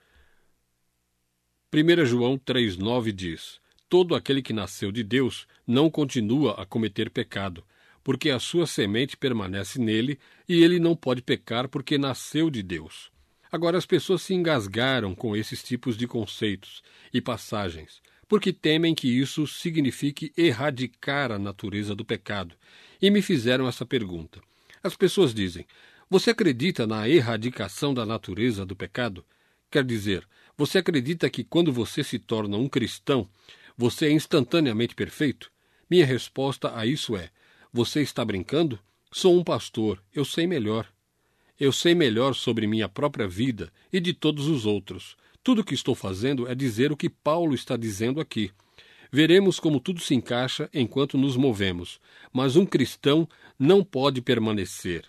1 João 3,9 diz: todo aquele que nasceu de Deus não continua a cometer pecado, porque a sua semente permanece nele e ele não pode pecar porque nasceu de Deus. Agora as pessoas se engasgaram com esses tipos de conceitos e passagens, porque temem que isso signifique erradicar a natureza do pecado, e me fizeram essa pergunta. As pessoas dizem: você acredita na erradicação da natureza do pecado? Quer dizer, você acredita que quando você se torna um cristão, você é instantaneamente perfeito? Minha resposta a isso é: você está brincando? Sou um pastor, eu sei melhor. Eu sei melhor sobre minha própria vida e de todos os outros. Tudo o que estou fazendo é dizer o que Paulo está dizendo aqui. Veremos como tudo se encaixa enquanto nos movemos, mas um cristão não pode permanecer,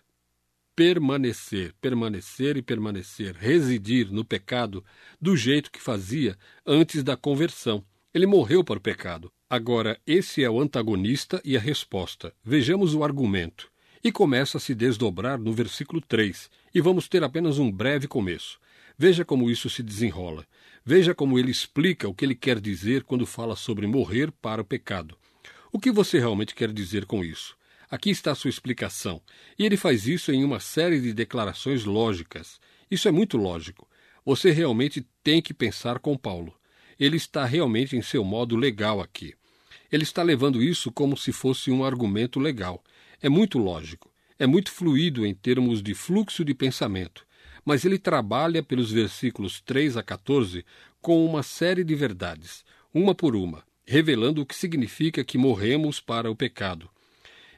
residir no pecado do jeito que fazia antes da conversão. Ele morreu para o pecado. Agora, esse é o antagonista e a resposta. Vejamos o argumento. E começa a se desdobrar no versículo 3, e vamos ter apenas um breve começo. Veja como isso se desenrola. Veja como ele explica o que ele quer dizer quando fala sobre morrer para o pecado. O que você realmente quer dizer com isso? Aqui está a sua explicação. E ele faz isso em uma série de declarações lógicas. Isso é muito lógico. Você realmente tem que pensar com Paulo. Ele está realmente em seu modo legal aqui. Ele está levando isso como se fosse um argumento legal. É muito lógico. É muito fluido em termos de fluxo de pensamento. Mas ele trabalha pelos versículos 3 a 14 com uma série de verdades, uma por uma, revelando o que significa que morremos para o pecado.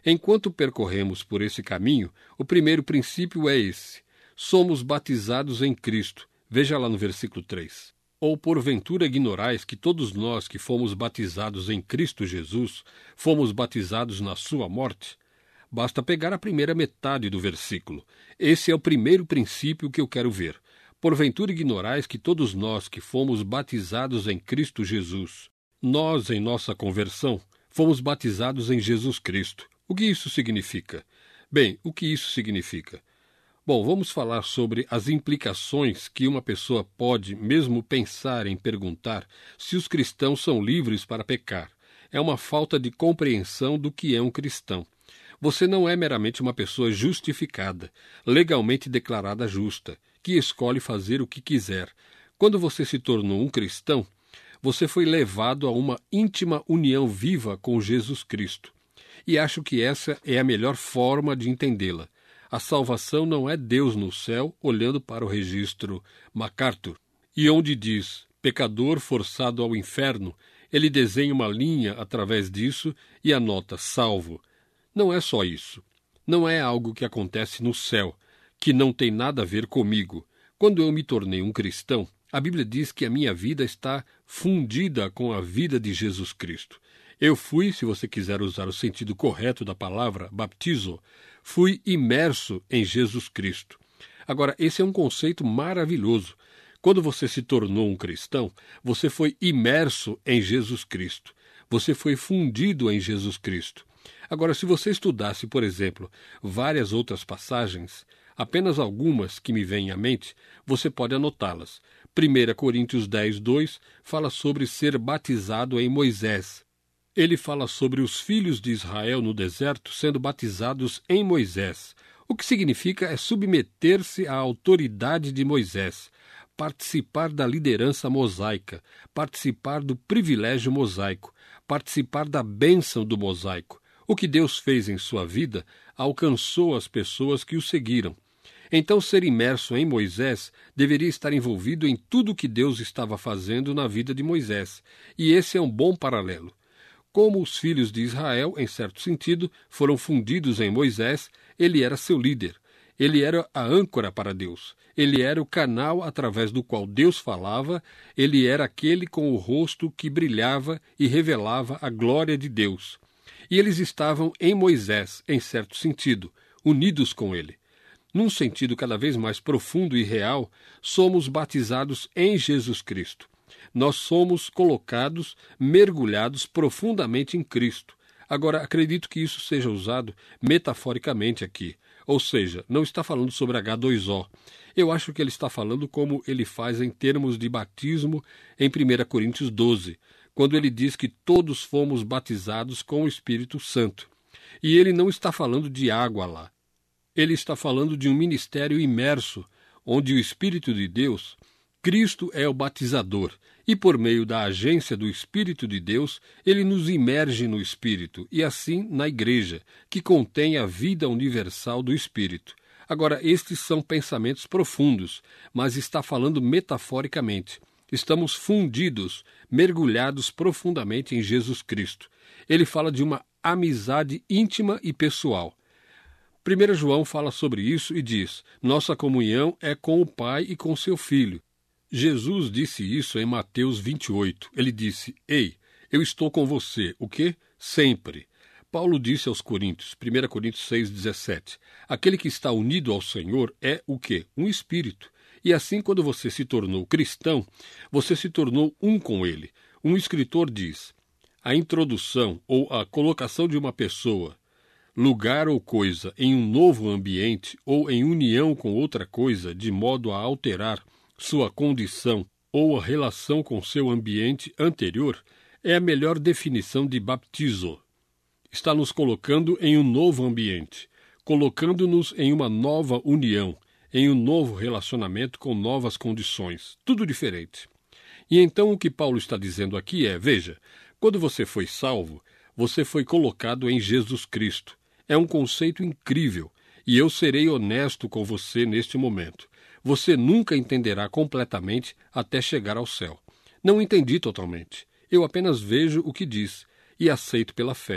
Enquanto percorremos por esse caminho, o primeiro princípio é esse: somos batizados em Cristo. Veja lá no versículo 3. Ou porventura ignorais que todos nós que fomos batizados em Cristo Jesus, fomos batizados na sua morte? Basta pegar a primeira metade do versículo. Esse é o primeiro princípio que eu quero ver. Porventura ignorais que todos nós que fomos batizados em Cristo Jesus, nós, em nossa conversão, fomos batizados em Jesus Cristo. O que isso significa? Bem, o que isso significa? Bom, vamos falar sobre as implicações que uma pessoa pode mesmo pensar em perguntar se os cristãos são livres para pecar. É uma falta de compreensão do que é um cristão. Você não é meramente uma pessoa justificada, legalmente declarada justa, que escolhe fazer o que quiser. Quando você se tornou um cristão, você foi levado a uma íntima união viva com Jesus Cristo. E acho que essa é a melhor forma de entendê-la. A salvação não é Deus no céu olhando para o registro MacArthur, e onde diz pecador forçado ao inferno, ele desenha uma linha através disso e anota salvo. Não é só isso. Não é algo que acontece no céu, que não tem nada a ver comigo. Quando eu me tornei um cristão, a Bíblia diz que a minha vida está fundida com a vida de Jesus Cristo. Eu fui, se você quiser usar o sentido correto da palavra, baptizo, fui imerso em Jesus Cristo. Agora, esse é um conceito maravilhoso. Quando você se tornou um cristão, você foi imerso em Jesus Cristo. Você foi fundido em Jesus Cristo. Agora, se você estudasse, por exemplo, várias outras passagens, apenas algumas que me vêm à mente, você pode anotá-las. 1 Coríntios 10, 2 fala sobre ser batizado em Moisés. Ele fala sobre os filhos de Israel no deserto sendo batizados em Moisés. O que significa é submeter-se à autoridade de Moisés, participar da liderança mosaica, participar do privilégio mosaico, participar da bênção do mosaico. O que Deus fez em sua vida alcançou as pessoas que o seguiram. Então, ser imerso em Moisés deveria estar envolvido em tudo o que Deus estava fazendo na vida de Moisés. E esse é um bom paralelo. Como os filhos de Israel, em certo sentido, foram fundidos em Moisés, ele era seu líder. Ele era a âncora para Deus. Ele era o canal através do qual Deus falava. Ele era aquele com o rosto que brilhava e revelava a glória de Deus. E eles estavam em Moisés, em certo sentido, unidos com ele. Num sentido cada vez mais profundo e real, somos batizados em Jesus Cristo. Nós somos colocados, mergulhados profundamente em Cristo. Agora, acredito que isso seja usado metaforicamente aqui. Ou seja, não está falando sobre H2O. Eu acho que ele está falando como ele faz em termos de batismo em 1 Coríntios 12, quando ele diz que todos fomos batizados com o Espírito Santo. E ele não está falando de água lá. Ele está falando de um ministério imerso, onde o Espírito de Deus, Cristo é o batizador, e por meio da agência do Espírito de Deus, ele nos imerge no Espírito, e assim na Igreja, que contém a vida universal do Espírito. Agora, estes são pensamentos profundos, mas está falando metaforicamente. Estamos fundidos, mergulhados profundamente em Jesus Cristo. Ele fala de uma amizade íntima e pessoal. 1 João fala sobre isso e diz: nossa comunhão é com o Pai e com seu Filho. Jesus disse isso em Mateus 28. Ele disse: ei, eu estou com você. O quê? Sempre. Paulo disse aos Coríntios, 1 Coríntios 6,17, aquele que está unido ao Senhor é o quê? Um espírito. E assim, quando você se tornou cristão, você se tornou um com ele. Um escritor diz: a introdução ou a colocação de uma pessoa, lugar ou coisa em um novo ambiente ou em união com outra coisa, de modo a alterar sua condição ou a relação com seu ambiente anterior, é a melhor definição de baptizo. Está nos colocando em um novo ambiente, colocando-nos em uma nova união, em um novo relacionamento com novas condições, tudo diferente. E então o que Paulo está dizendo aqui é, veja, quando você foi salvo, você foi colocado em Jesus Cristo. É um conceito incrível, e eu serei honesto com você neste momento. Você nunca entenderá completamente até chegar ao céu. Não entendi totalmente. Eu apenas vejo o que diz e aceito pela fé.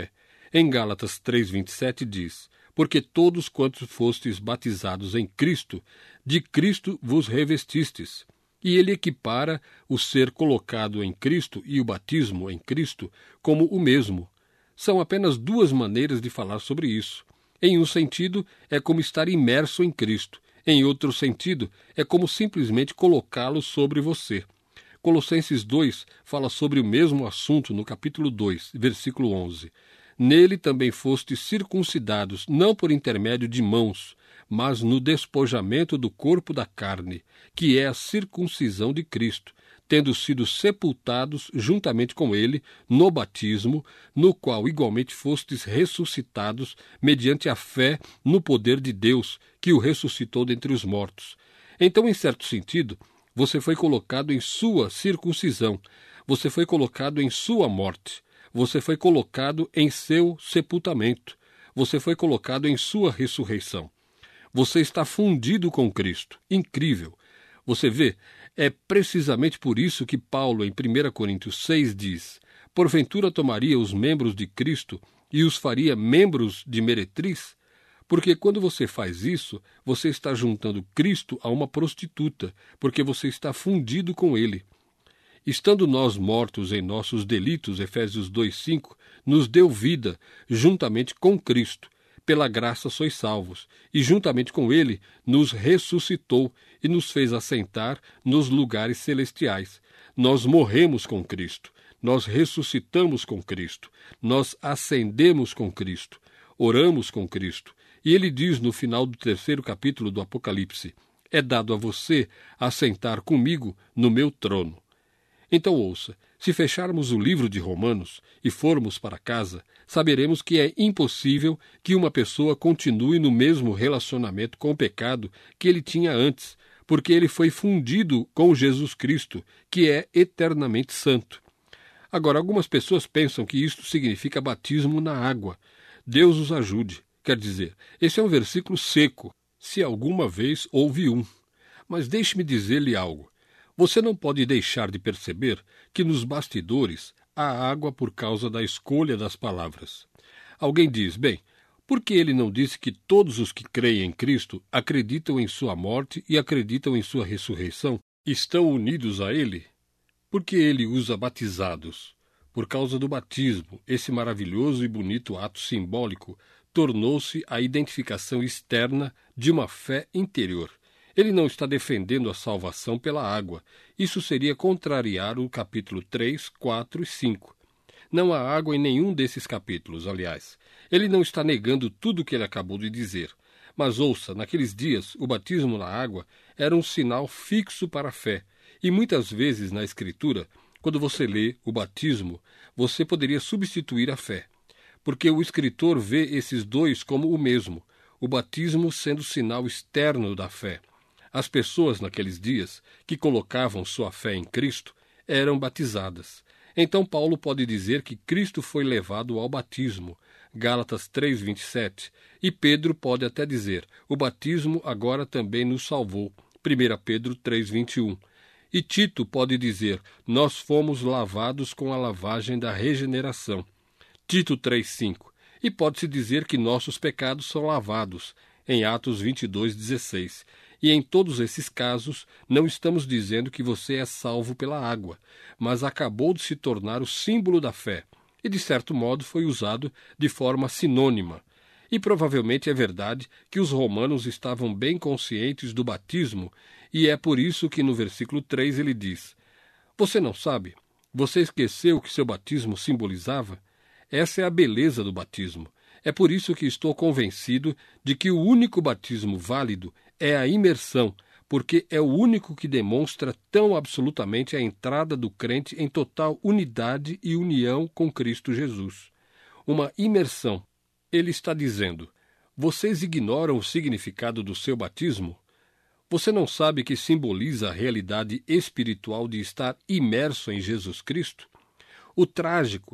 Em Gálatas 3,27 diz: porque todos quantos fostes batizados em Cristo, de Cristo vos revestistes. E ele equipara o ser colocado em Cristo e o batismo em Cristo como o mesmo. São apenas duas maneiras de falar sobre isso. Em um sentido, é como estar imerso em Cristo. Em outro sentido, é como simplesmente colocá-lo sobre você. Colossenses 2 fala sobre o mesmo assunto no capítulo 2, versículo 11. Nele também fostes circuncidados, não por intermédio de mãos, mas no despojamento do corpo da carne, que é a circuncisão de Cristo, tendo sido sepultados juntamente com ele no batismo, no qual igualmente fostes ressuscitados mediante a fé no poder de Deus, que o ressuscitou dentre os mortos. Então, em certo sentido, você foi colocado em sua circuncisão, você foi colocado em sua morte, você foi colocado em seu sepultamento, você foi colocado em sua ressurreição. Você está fundido com Cristo. Incrível! Você vê, é precisamente por isso que Paulo, em 1 Coríntios 6, diz: porventura tomaria os membros de Cristo e os faria membros de meretriz? Porque quando você faz isso, você está juntando Cristo a uma prostituta, porque você está fundido com ele. Estando nós mortos em nossos delitos, Efésios 2,5, nos deu vida juntamente com Cristo. Pela graça sois salvos, e juntamente com ele nos ressuscitou e nos fez assentar nos lugares celestiais. Nós morremos com Cristo, nós ressuscitamos com Cristo, nós ascendemos com Cristo, oramos com Cristo. E ele diz no final do 3º capítulo do Apocalipse: é dado a você assentar comigo no meu trono. Então ouça, se fecharmos o livro de Romanos e formos para casa, saberemos que é impossível que uma pessoa continue no mesmo relacionamento com o pecado que ele tinha antes, porque ele foi fundido com Jesus Cristo, que é eternamente santo. Agora, algumas pessoas pensam que isto significa batismo na água. Deus os ajude. Quer dizer, esse é um versículo seco, se alguma vez houve um. Mas deixe-me dizer-lhe algo. Você não pode deixar de perceber que nos bastidores há água por causa da escolha das palavras. Alguém diz, bem, por que ele não disse que todos os que creem em Cristo acreditam em sua morte e acreditam em sua ressurreição, estão unidos a ele? Por que ele usa batizados? Por causa do batismo, esse maravilhoso e bonito ato simbólico tornou-se a identificação externa de uma fé interior. Ele não está defendendo a salvação pela água. Isso seria contrariar o capítulo 3, 4 e 5. Não há água em nenhum desses capítulos, aliás. Ele não está negando tudo o que ele acabou de dizer. Mas ouça, naqueles dias, o batismo na água era um sinal fixo para a fé. E muitas vezes na Escritura, quando você lê o batismo, você poderia substituir a fé. Porque o escritor vê esses dois como o mesmo, o batismo sendo sinal externo da fé. As pessoas naqueles dias que colocavam sua fé em Cristo eram batizadas. Então Paulo pode dizer que Cristo foi levado ao batismo, Gálatas 3,27, e Pedro pode até dizer, o batismo agora também nos salvou, 1 Pedro 3,21. E Tito pode dizer, nós fomos lavados com a lavagem da regeneração, Tito 3,5. E pode-se dizer que nossos pecados são lavados, em Atos 22,16. E em todos esses casos, não estamos dizendo que você é salvo pela água, mas acabou de se tornar o símbolo da fé, e de certo modo foi usado de forma sinônima. E provavelmente é verdade que os romanos estavam bem conscientes do batismo, e é por isso que no versículo 3 ele diz, você não sabe? Você esqueceu o que seu batismo simbolizava? Essa é a beleza do batismo. É por isso que estou convencido de que o único batismo válido é a imersão, porque é o único que demonstra tão absolutamente a entrada do crente em total unidade e união com Cristo Jesus. Uma imersão. Ele está dizendo, vocês ignoram o significado do seu batismo? Você não sabe que simboliza a realidade espiritual de estar imerso em Jesus Cristo? O trágico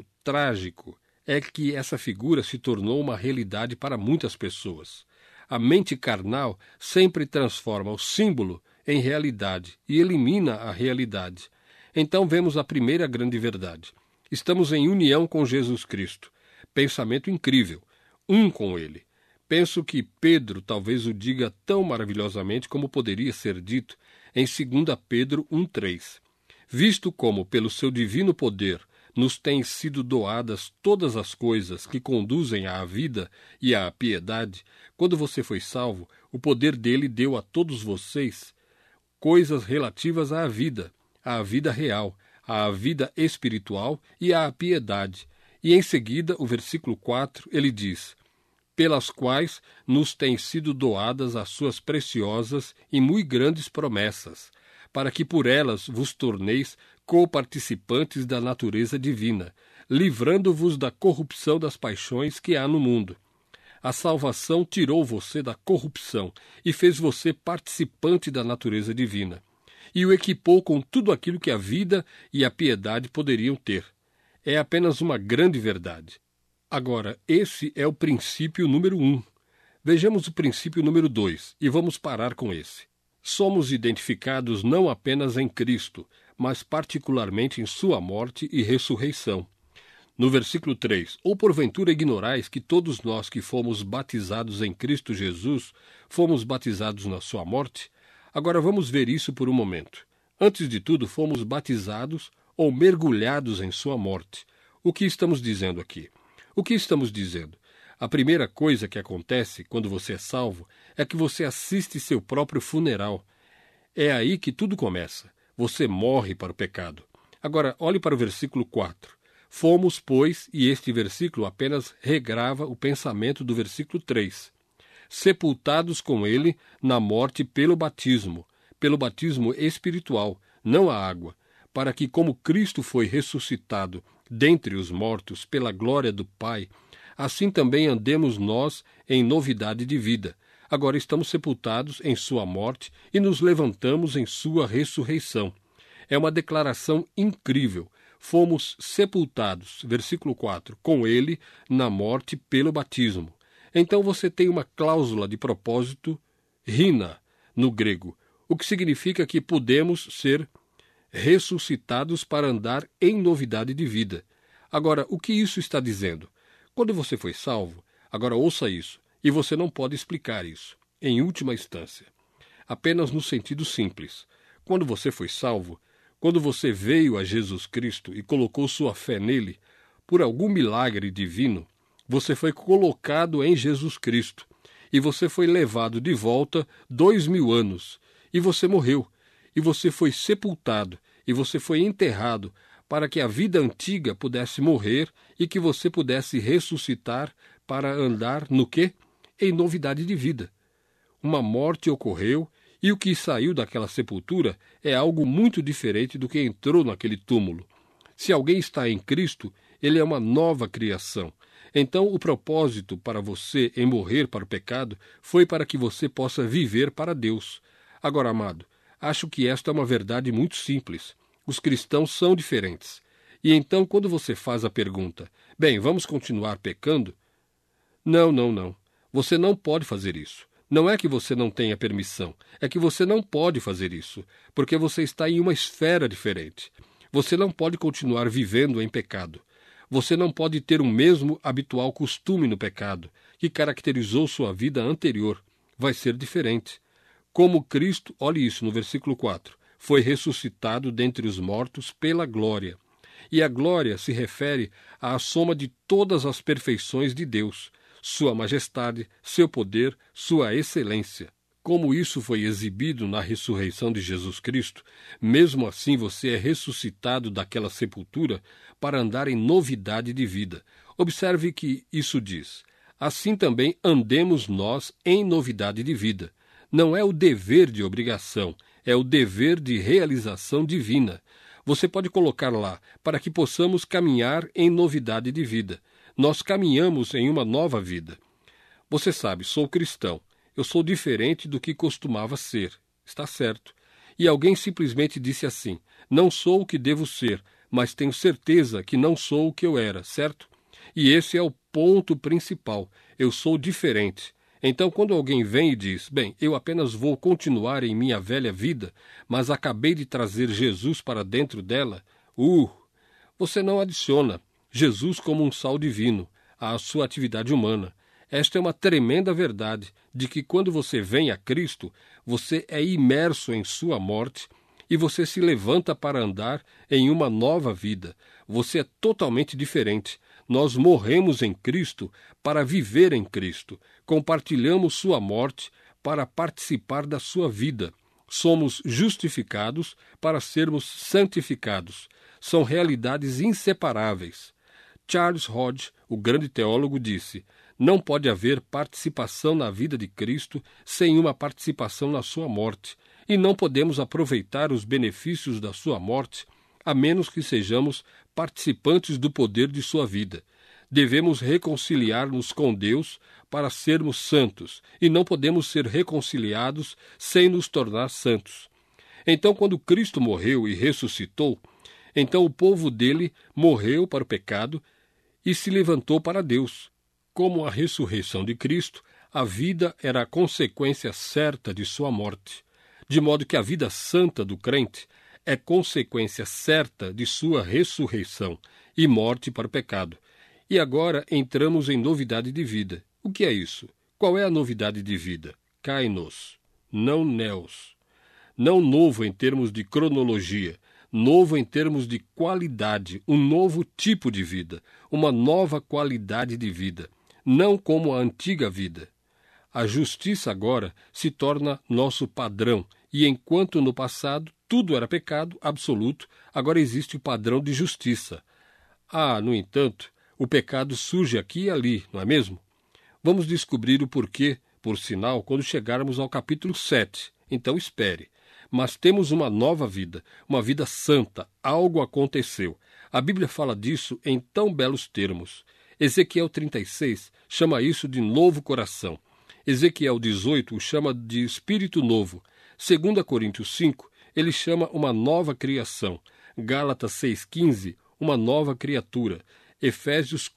é que essa figura se tornou uma realidade para muitas pessoas. A mente carnal sempre transforma o símbolo em realidade e elimina a realidade. Então vemos a primeira grande verdade. Estamos em união com Jesus Cristo. Pensamento incrível. Um com ele. Penso que Pedro talvez o diga tão maravilhosamente como poderia ser dito em 2 Pedro 1,3. Visto como, pelo seu divino poder, nos têm sido doadas todas as coisas que conduzem à vida e à piedade, quando você foi salvo, o poder dele deu a todos vocês coisas relativas à vida real, à vida espiritual e à piedade. E em seguida, o versículo 4, ele diz: pelas quais nos têm sido doadas as suas preciosas e muito grandes promessas, para que por elas vos torneis coparticipantes da natureza divina, livrando-vos da corrupção das paixões que há no mundo. A salvação tirou você da corrupção e fez você participante da natureza divina, e o equipou com tudo aquilo que a vida e a piedade poderiam ter. É apenas uma grande verdade. Agora, esse é o princípio número 1. Vejamos o princípio número 2, e vamos parar com esse. Somos identificados não apenas em Cristo, mas particularmente em sua morte e ressurreição. No versículo 3, ou porventura ignorais que todos nós que fomos batizados em Cristo Jesus, fomos batizados na sua morte? Agora vamos ver isso por um momento. Antes de tudo, fomos batizados ou mergulhados em sua morte. O que estamos dizendo aqui? O que estamos dizendo? A primeira coisa que acontece quando você é salvo é que você assiste seu próprio funeral. É aí que tudo começa. Você morre para o pecado. Agora, olhe para o versículo 4. Fomos, pois, e este versículo apenas regrava o pensamento do versículo 3, sepultados com ele na morte pelo batismo espiritual, não a água, para que, como Cristo foi ressuscitado dentre os mortos pela glória do Pai, assim também andemos nós em novidade de vida. Agora estamos sepultados em sua morte e nos levantamos em sua ressurreição. É uma declaração incrível. Fomos sepultados, versículo 4, com ele na morte pelo batismo. Então você tem uma cláusula de propósito, rina, no grego, o que significa que podemos ser ressuscitados para andar em novidade de vida. Agora, o que isso está dizendo? Quando você foi salvo, agora ouça isso, e você não pode explicar isso, em última instância. Apenas no sentido simples. Quando você foi salvo, quando você veio a Jesus Cristo e colocou sua fé nele, por algum milagre divino, você foi colocado em Jesus Cristo, e você foi levado de volta 2000 anos, e você morreu, e você foi sepultado, e você foi enterrado, para que a vida antiga pudesse morrer e que você pudesse ressuscitar para andar no quê? Em novidade de vida. Uma morte ocorreu e o que saiu daquela sepultura é algo muito diferente do que entrou naquele túmulo. Se alguém está em Cristo, ele é uma nova criação. Então, o propósito para você em morrer para o pecado foi para que você possa viver para Deus. Agora, amado, acho que esta é uma verdade muito simples. Os cristãos são diferentes. E então, quando você faz a pergunta, bem, vamos continuar pecando? Não. Você não pode fazer isso. Não é que você não tenha permissão, é que você não pode fazer isso, porque você está em uma esfera diferente. Você não pode continuar vivendo em pecado. Você não pode ter o mesmo habitual costume no pecado, que caracterizou sua vida anterior. Vai ser diferente. Como Cristo, olhe isso no versículo 4, foi ressuscitado dentre os mortos pela glória. E a glória se refere à soma de todas as perfeições de Deus, sua majestade, seu poder, sua excelência. Como isso foi exibido na ressurreição de Jesus Cristo, mesmo assim você é ressuscitado daquela sepultura para andar em novidade de vida. Observe que isso diz: assim também andemos nós em novidade de vida. Não é o dever de obrigação, é o dever de realização divina. Você pode colocar lá, para que possamos caminhar em novidade de vida. Nós caminhamos em uma nova vida. Você sabe, sou cristão. Eu sou diferente do que costumava ser. Está certo. E alguém simplesmente disse assim: não sou o que devo ser, mas tenho certeza que não sou o que eu era, certo? E esse é o ponto principal. Eu sou diferente. Então, quando alguém vem e diz, bem, eu apenas vou continuar em minha velha vida, mas acabei de trazer Jesus para dentro dela, você não adiciona Jesus como um sal divino. à sua atividade humana. Esta é uma tremenda verdade de que quando você vem a Cristo, você é imerso em sua morte e você se levanta para andar em uma nova vida. Você é totalmente diferente. Nós morremos em Cristo para viver em Cristo. Compartilhamos sua morte para participar da sua vida. Somos justificados para sermos santificados. São realidades inseparáveis. Charles Hodge, o grande teólogo, disse: não pode haver participação na vida de Cristo sem uma participação na sua morte, e não podemos aproveitar os benefícios da sua morte a menos que sejamos participantes do poder de sua vida. Devemos reconciliar-nos com Deus para sermos santos, e não podemos ser reconciliados sem nos tornar santos. Então, quando Cristo morreu e ressuscitou, então o povo dele morreu para o pecado e se levantou para Deus. Como a ressurreição de Cristo, a vida era a consequência certa de sua morte, de modo que a vida santa do crente é consequência certa de sua ressurreição e morte para o pecado. E agora entramos em novidade de vida. O que é isso? Qual é a novidade de vida? Kainos, não neos. Não novo em termos de cronologia, novo em termos de qualidade, um novo tipo de vida, uma nova qualidade de vida, não como a antiga vida. A justiça agora se torna nosso padrão, e enquanto no passado tudo era pecado absoluto, agora existe o padrão de justiça. No entanto, o pecado surge aqui e ali, não é mesmo? Vamos descobrir o porquê, por sinal, quando chegarmos ao capítulo 7. Então espere. Mas temos uma nova vida, uma vida santa. Algo aconteceu. A Bíblia fala disso em tão belos termos. Ezequiel 36 chama isso de novo coração. Ezequiel 18 o chama de espírito novo. 2 Coríntios 5, ele chama uma nova criação. Gálatas 6,15, uma nova criatura. Efésios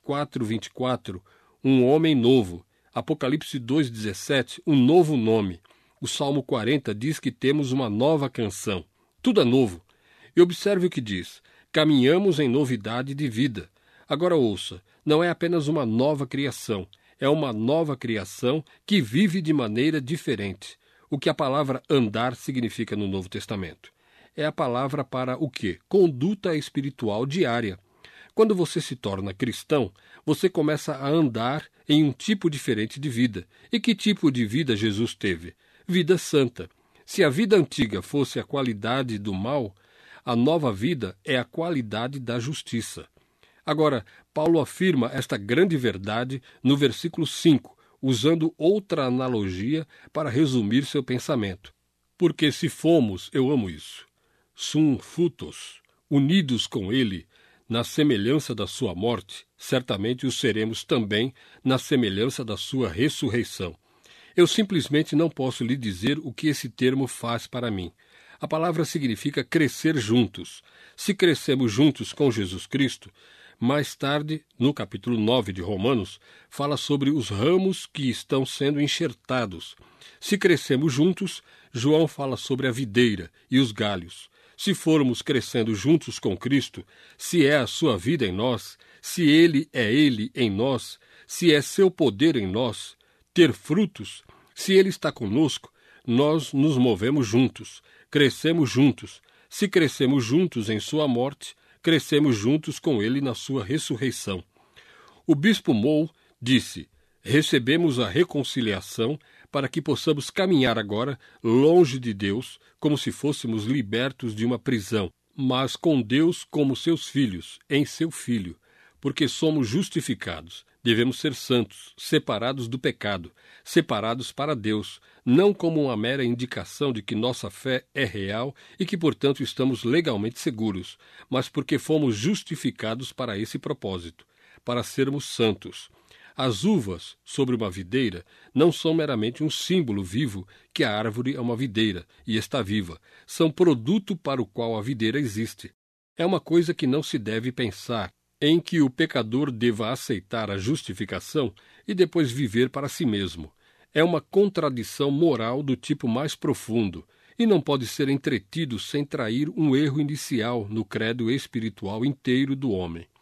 4,24, um homem novo. Apocalipse 2,17, um novo nome. O Salmo 40 diz que temos uma nova canção. Tudo é novo. E observe o que diz: caminhamos em novidade de vida. Agora ouça, não é apenas uma nova criação, é uma nova criação que vive de maneira diferente. O que a palavra andar significa no Novo Testamento? É a palavra para o quê? Conduta espiritual diária. Quando você se torna cristão, você começa a andar em um tipo diferente de vida. E que tipo de vida Jesus teve? Vida santa. Se a vida antiga fosse a qualidade do mal, a nova vida é a qualidade da justiça. Agora, Paulo afirma esta grande verdade no versículo 5, usando outra analogia para resumir seu pensamento. Porque se fomos, eu amo isso, sum futos, unidos com ele, na semelhança da sua morte, certamente o seremos também na semelhança da sua ressurreição. Eu simplesmente não posso lhe dizer o que esse termo faz para mim. A palavra significa crescer juntos. Se crescemos juntos com Jesus Cristo, mais tarde, no capítulo 9 de Romanos, fala sobre os ramos que estão sendo enxertados. Se crescemos juntos, João fala sobre a videira e os galhos. Se formos crescendo juntos com Cristo, se é a sua vida em nós, se Ele é Ele em nós, se é seu poder em nós, ter frutos, se Ele está conosco, nós nos movemos juntos, crescemos juntos. Se crescemos juntos em sua morte, crescemos juntos com Ele na sua ressurreição. O bispo Moe disse: recebemos a reconciliação para que possamos caminhar agora longe de Deus, como se fôssemos libertos de uma prisão, mas com Deus como seus filhos, em seu Filho, porque somos justificados. Devemos ser santos, separados do pecado, separados para Deus, não como uma mera indicação de que nossa fé é real e que, portanto, estamos legalmente seguros, mas porque fomos justificados para esse propósito, para sermos santos. As uvas sobre uma videira não são meramente um símbolo vivo que a árvore é uma videira e está viva. São produto para o qual a videira existe. É uma coisa que não se deve pensar, em que o pecador deva aceitar a justificação e depois viver para si mesmo. É uma contradição moral do tipo mais profundo e não pode ser entretido sem trair um erro inicial no credo espiritual inteiro do homem.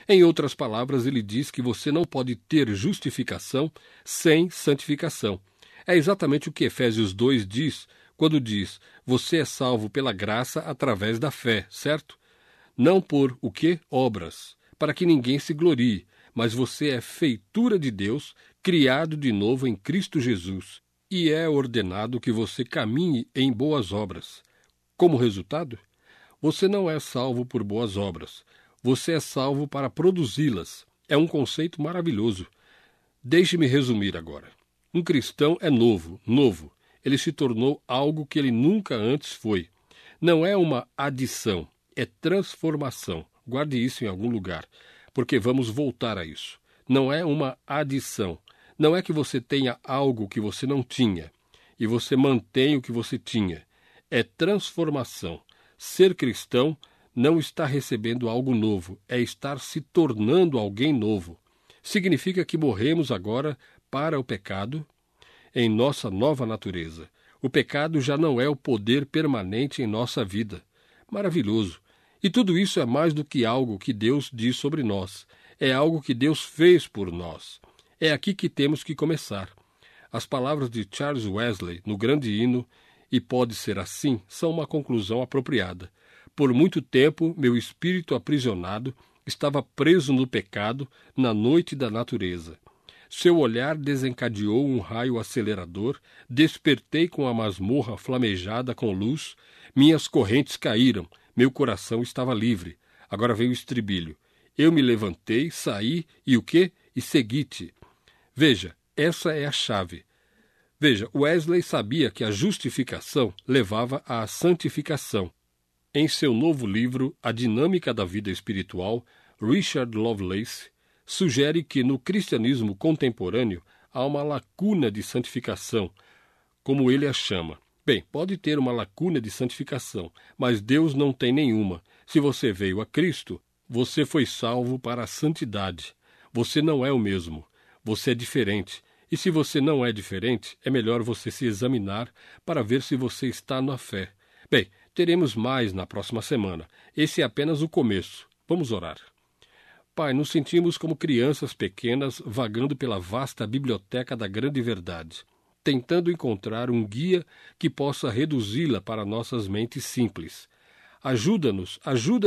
Em outras palavras, ele diz que você não pode ter justificação sem santificação. É exatamente o que Efésios 2 diz, quando diz, você é salvo pela graça através da fé, certo? Não por o quê? Obras, para que ninguém se glorie, mas você é feitura de Deus, criado de novo em Cristo Jesus, e é ordenado que você caminhe em boas obras. Como resultado, você não é salvo por boas obras, você é salvo para produzi-las. É um conceito maravilhoso. Deixe-me resumir agora. Um cristão é novo. Ele se tornou algo que ele nunca antes foi. Não é uma adição, é transformação. Guarde isso em algum lugar, porque vamos voltar a isso. Não é uma adição. Não é que você tenha algo que você não tinha e você mantém o que você tinha. É transformação. Ser cristão não está recebendo algo novo, é estar se tornando alguém novo. Significa que morremos agora para o pecado em nossa nova natureza. O pecado já não é o poder permanente em nossa vida. Maravilhoso. E tudo isso é mais do que algo que Deus diz sobre nós. É algo que Deus fez por nós. É aqui que temos que começar. As palavras de Charles Wesley no grande hino "E pode ser assim" são uma conclusão apropriada. Por muito tempo, meu espírito aprisionado estava preso no pecado na noite da natureza. Seu olhar desencadeou um raio acelerador, despertei com a masmorra flamejada com luz, minhas correntes caíram, meu coração estava livre. Agora veio o estribilho. Eu me levantei, saí e o quê? E segui-te. Veja, essa é a chave. Veja, Wesley sabia que a justificação levava à santificação. Em seu novo livro, A Dinâmica da Vida Espiritual, Richard Lovelace sugere que no cristianismo contemporâneo há uma lacuna de santificação, como ele a chama. Bem, pode ter uma lacuna de santificação, mas Deus não tem nenhuma. Se você veio a Cristo, você foi salvo para a santidade. Você não é o mesmo. Você é diferente. E se você não é diferente, é melhor você se examinar para ver se você está na fé. Bem, teremos mais na próxima semana. Esse é apenas o começo. Vamos orar. Pai, nos sentimos como crianças pequenas vagando pela vasta biblioteca da grande verdade, tentando encontrar um guia que possa reduzi-la para nossas mentes simples. Ajuda-nos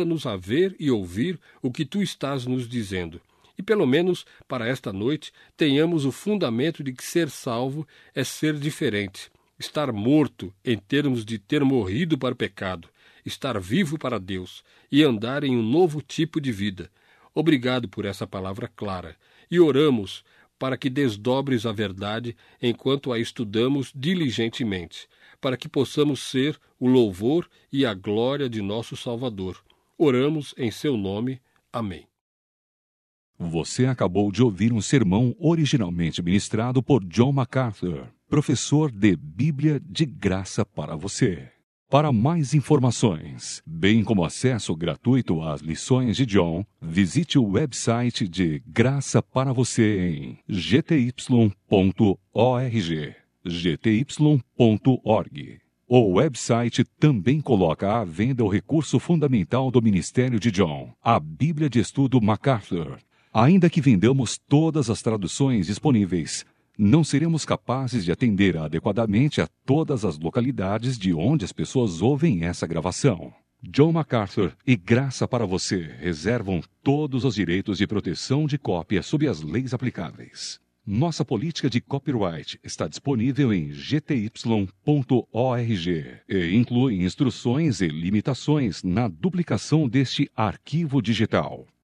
a ver e ouvir o que Tu estás nos dizendo. E pelo menos, para esta noite, tenhamos o fundamento de que ser salvo é ser diferente. Estar morto em termos de ter morrido para o pecado, estar vivo para Deus e andar em um novo tipo de vida. Obrigado por essa palavra clara. E oramos para que desdobres a verdade enquanto a estudamos diligentemente, para que possamos ser o louvor e a glória de nosso Salvador. Oramos em seu nome. Amém. Você acabou de ouvir um sermão originalmente ministrado por John MacArthur, professor de Bíblia de graça para você. Para mais informações, bem como acesso gratuito às lições de John, visite o website de Graça para Você em gty.org. O website também coloca à venda o recurso fundamental do ministério de John, a Bíblia de Estudo MacArthur. Ainda que vendamos todas as traduções disponíveis, não seremos capazes de atender adequadamente a todas as localidades de onde as pessoas ouvem essa gravação. John MacArthur e Graça para Você reservam todos os direitos de proteção de cópia sob as leis aplicáveis. Nossa política de copyright está disponível em gty.org e inclui instruções e limitações na duplicação deste arquivo digital.